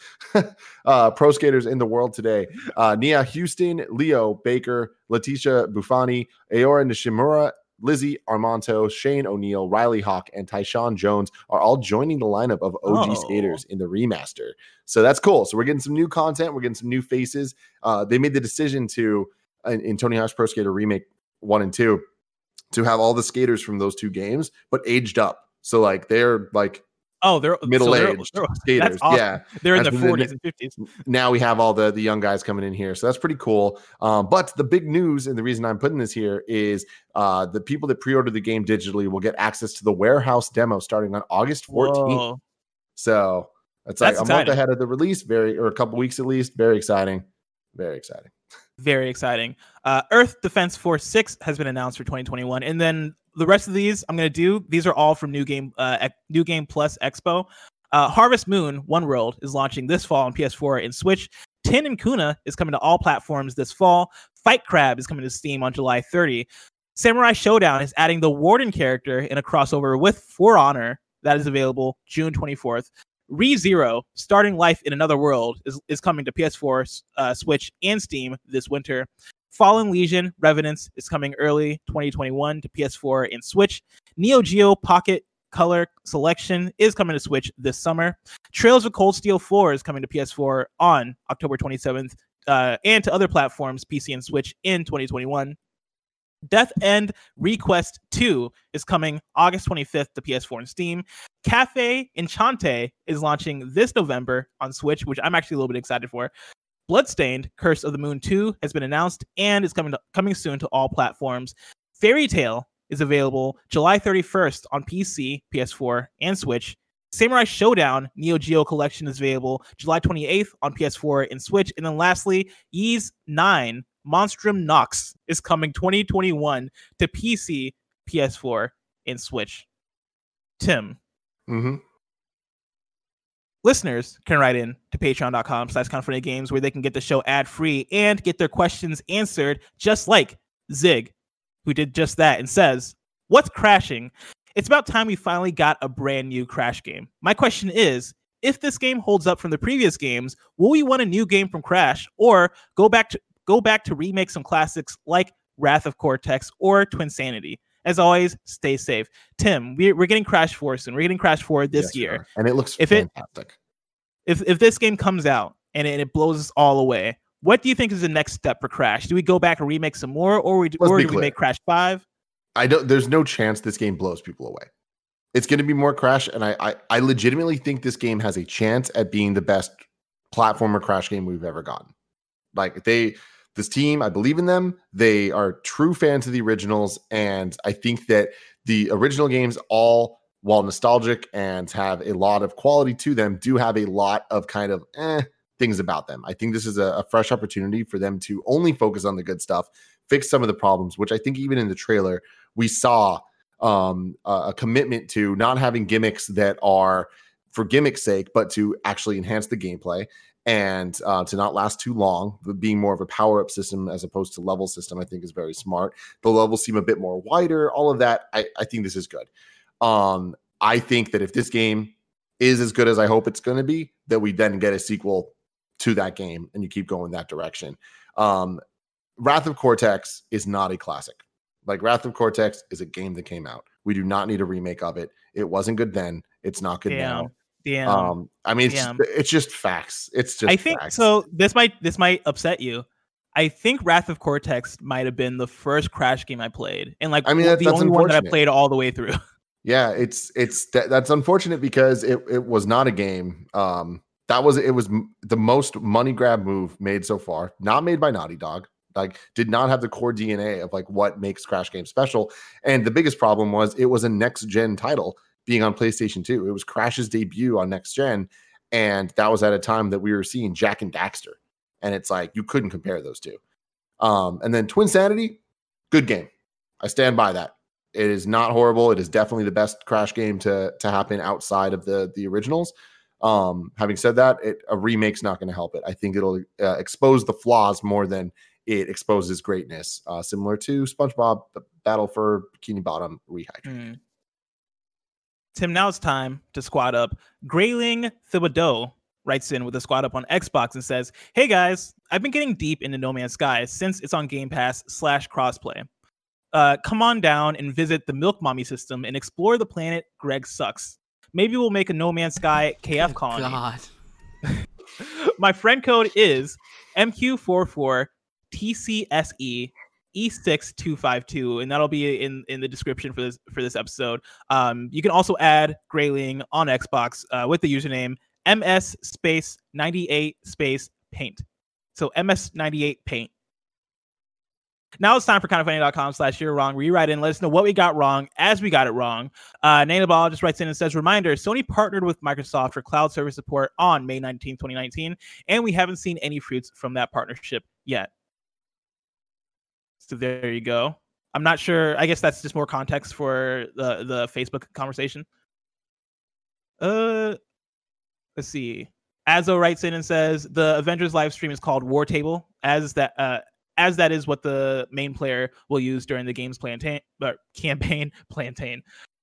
pro skaters in the world today. Nia Houston, Leo Baker, Letitia Bufani, Aora Nishimura, Lizzie Armanto, Shane O'Neill, Riley Hawk, and Tyshawn Jones are all joining the lineup of OG skaters in the remaster. So that's cool. So we're getting some new content. We're getting some new faces. They made the decision to, in Tony Hawk's Pro Skater Remake 1 and 2, to have all the skaters from those two games, but aged up. So like they're like, they're middle-aged skaters. Awesome. Yeah, they're in their 40s and 50s. Now we have all the young guys coming in here, so that's pretty cool. But the big news, and the reason I'm putting this here, is the people that pre-order the game digitally will get access to the warehouse demo starting on August 14th. Whoa. So that's like a month ahead of the release, or a couple weeks at least. Very exciting. Very exciting. Very exciting. Earth Defense Force 6 has been announced for 2021, and then the rest of these I'm going to do. These are all from New Game Plus Expo. Harvest Moon One World is launching this fall on PS4 and Switch. Tin and Kuna is coming to all platforms this fall. Fight Crab is coming to Steam on July 30. Samurai Showdown is adding the Warden character in a crossover with For Honor that is available June 24th. ReZero, Starting Life in Another World, is coming to PS4, Switch, and Steam this winter. Fallen Legion Revenants is coming early 2021 to PS4 and Switch. Neo Geo Pocket Color Selection is coming to Switch this summer. Trails of Cold Steel 4 is coming to PS4 on October 27th and to other platforms, PC and Switch, in 2021. Death End Request 2 is coming August 25th to PS4 and Steam. Cafe Enchante is launching this November on Switch, which I'm actually a little bit excited for. Bloodstained Curse of the Moon 2 has been announced and is coming soon to all platforms. Fairy Tail is available July 31st on PC, PS4, and Switch. Samurai Showdown Neo Geo Collection is available July 28th on PS4 and Switch. And then lastly, Ys 9 Monstrum Nox is coming 2021 to PC, PS4, and Switch. Tim. Listeners can write in to patreon.com/kindoffunnygames where they can get the show ad-free and get their questions answered, just like Zig, who did just that and says, "What's crashing? It's about time we finally got a brand new Crash game. My question is, if this game holds up from the previous games, will we want a new game from Crash or go back to remake some classics like Wrath of Cortex or Twinsanity? As always, stay safe." Tim, we're getting Crash 4 soon. We're getting Crash 4 this year. And it looks fantastic. If this game comes out and it blows us all away, what do you think is the next step for Crash? Do we go back and remake some more, or do we make Crash 5? There's no chance this game blows people away. It's going to be more Crash, and I legitimately think this game has a chance at being the best platformer Crash game we've ever gotten. Like this team, I believe in them. They are true fans of the originals, and I think that the original games, all while nostalgic and have a lot of quality to them, do have a lot of kind of things about them. I think this is a fresh opportunity for them to only focus on the good stuff, fix some of the problems, which I think even in the trailer we saw a commitment to not having gimmicks that are for gimmick's sake, but to actually enhance the gameplay and to not last too long. Being more of a power-up system as opposed to level system, I think is very smart. The levels seem a bit more wider. All of that, I think this is good. I think that if this game is as good as I hope it's going to be, that we then get a sequel to that game and you keep going that direction. Wrath of Cortex is not a classic. Like, Wrath of Cortex is a game that came out. We do not need a remake of it. It wasn't good then. It's not good now. I mean, it's just facts. It's just. I think facts. So. This might upset you. I think Wrath of Cortex might have been the first Crash game I played, and the only one that I played all the way through. Yeah, that's unfortunate because it was not a game. It was the most money grab move made so far. Not made by Naughty Dog. Like, did not have the core DNA of like what makes Crash games special. And the biggest problem was it was a next gen title being on PlayStation 2. It was Crash's debut on next gen, and that was at a time that we were seeing Jak and Daxter, and it's like you couldn't compare those two. And then Twinsanity, good game. I stand by that. It is not horrible. It is definitely the best Crash game to happen outside of the originals. Having said that, a remake's not going to help it. I think it'll expose the flaws more than it exposes greatness, similar to SpongeBob Battle for Bikini Bottom Rehydrate. Tim, now it's time to squad up. Grayling Thibodeau writes in with a squad up on Xbox and says, "Hey guys, I've been getting deep into No Man's Sky since it's on Game Pass /crossplay. Come on down and visit the Milk Mommy system and explore the planet Greg Sucks. Maybe we'll make a No Man's Sky KF colony." God. My friend code is MQ44TCSE E6252, and that'll be in the description for this episode. You can also add Grayling on Xbox with the username MS98paint. So MS98paint. Now it's time for kindoffunny.com/you're wrong, where you write in, let us know what we got wrong as we got it wrong. Nanoball just writes in and says, "Reminder, Sony partnered with Microsoft for cloud service support on May 19, 2019, and we haven't seen any fruits from that partnership yet." So there you go. I'm not sure. I guess that's just more context for the Facebook conversation. Let's see. Azo writes in and says, "The Avengers live stream is called War Table, as that is what the main player will use during the game's campaign plantain."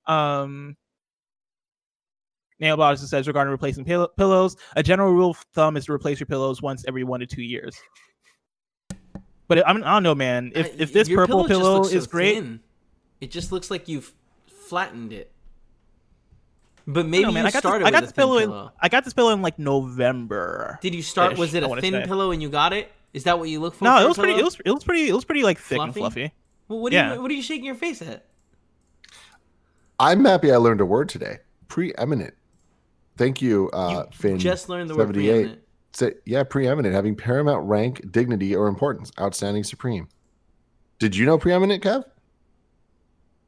Nail also says, regarding replacing pillows, a general rule of thumb is to replace your pillows once every 1 to 2 years. But I don't know, man. If this purple pillow is great, thin. It just looks like you've flattened it. But maybe you started with a thin pillow. I got this pillow in like November. Did you start? Was it a thin pillow and you got it? Is that what you look for? No, it was pretty. It was pretty like thick and fluffy. Well, what are you shaking your face at? I'm happy I learned a word today. Preeminent. Thank you, Finn. Just learned the word preeminent. Preeminent, having paramount rank, dignity, or importance, outstanding, supreme. Did you know preeminent, Kev?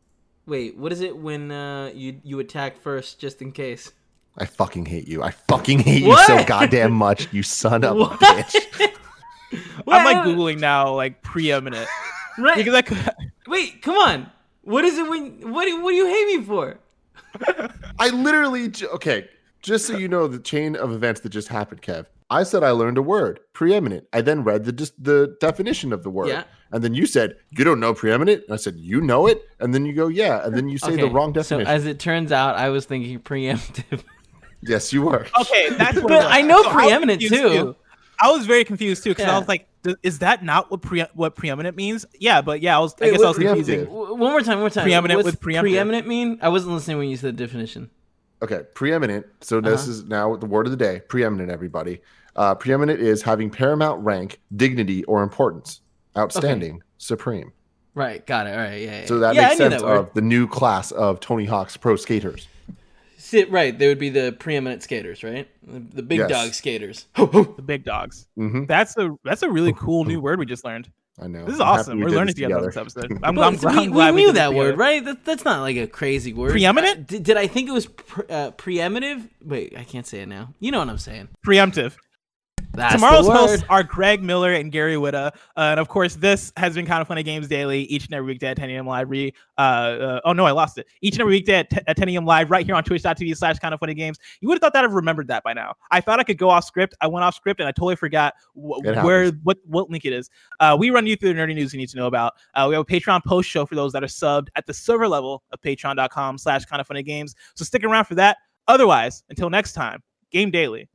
Wait, what is it when you attack first just in case? I fucking hate you. I fucking hate you so goddamn much, you son of a bitch. I'm like Googling now, like preeminent. Right. Because Wait, come on. What is it what do you hate me for? I literally, okay, just so you know the chain of events that just happened, Kev. I said I learned a word, preeminent. I then read the definition of the word. Yeah. And then you said, you don't know preeminent? And I said, you know it? And then you go, yeah. And then you say the wrong definition. So as it turns out, I was thinking preemptive. Yes, you were. Okay, that's what But I know preeminent too. I was very confused too because I was like, "Is that not what preeminent means?" Yeah, but yeah, I guess I was confusing. One more time. Preeminent with preemptive. Preeminent mean? I wasn't listening when you said the definition. Okay, preeminent. So this is now the word of the day. Preeminent, everybody. Preeminent is having paramount rank, dignity, or importance. Outstanding, supreme. Right, got it. All right, yeah. So that makes sense of the new class of Tony Hawk's pro skaters. Right, they would be the preeminent skaters, right? The big dog skaters. The big dogs. Mm-hmm. That's a really cool new word we just learned. I know. This is awesome. We're learning together on this episode. I'm glad we knew that word, right? That's not like a crazy word. Preeminent? Did I think it was preemptive? Wait, I can't say it now. You know what I'm saying. Preemptive. That's Tomorrow's hosts are Greg Miller and Gary Whitta. And of course, this has been Kind of Funny Games Daily each and every weekday at 10 a.m. live. Oh no, I lost it. Each and every weekday at 10 a.m. live right here on twitch.tv/kindoffunnygames. You would have thought that I'd have remembered that by now. I thought I could go off script. I went off script and I totally forgot what link it is. We run you through the nerdy news you need to know about. We have a Patreon post show for those that are subbed at the server level of patreon.com/kindoffunnygames. So stick around for that. Otherwise, until next time, Game Daily.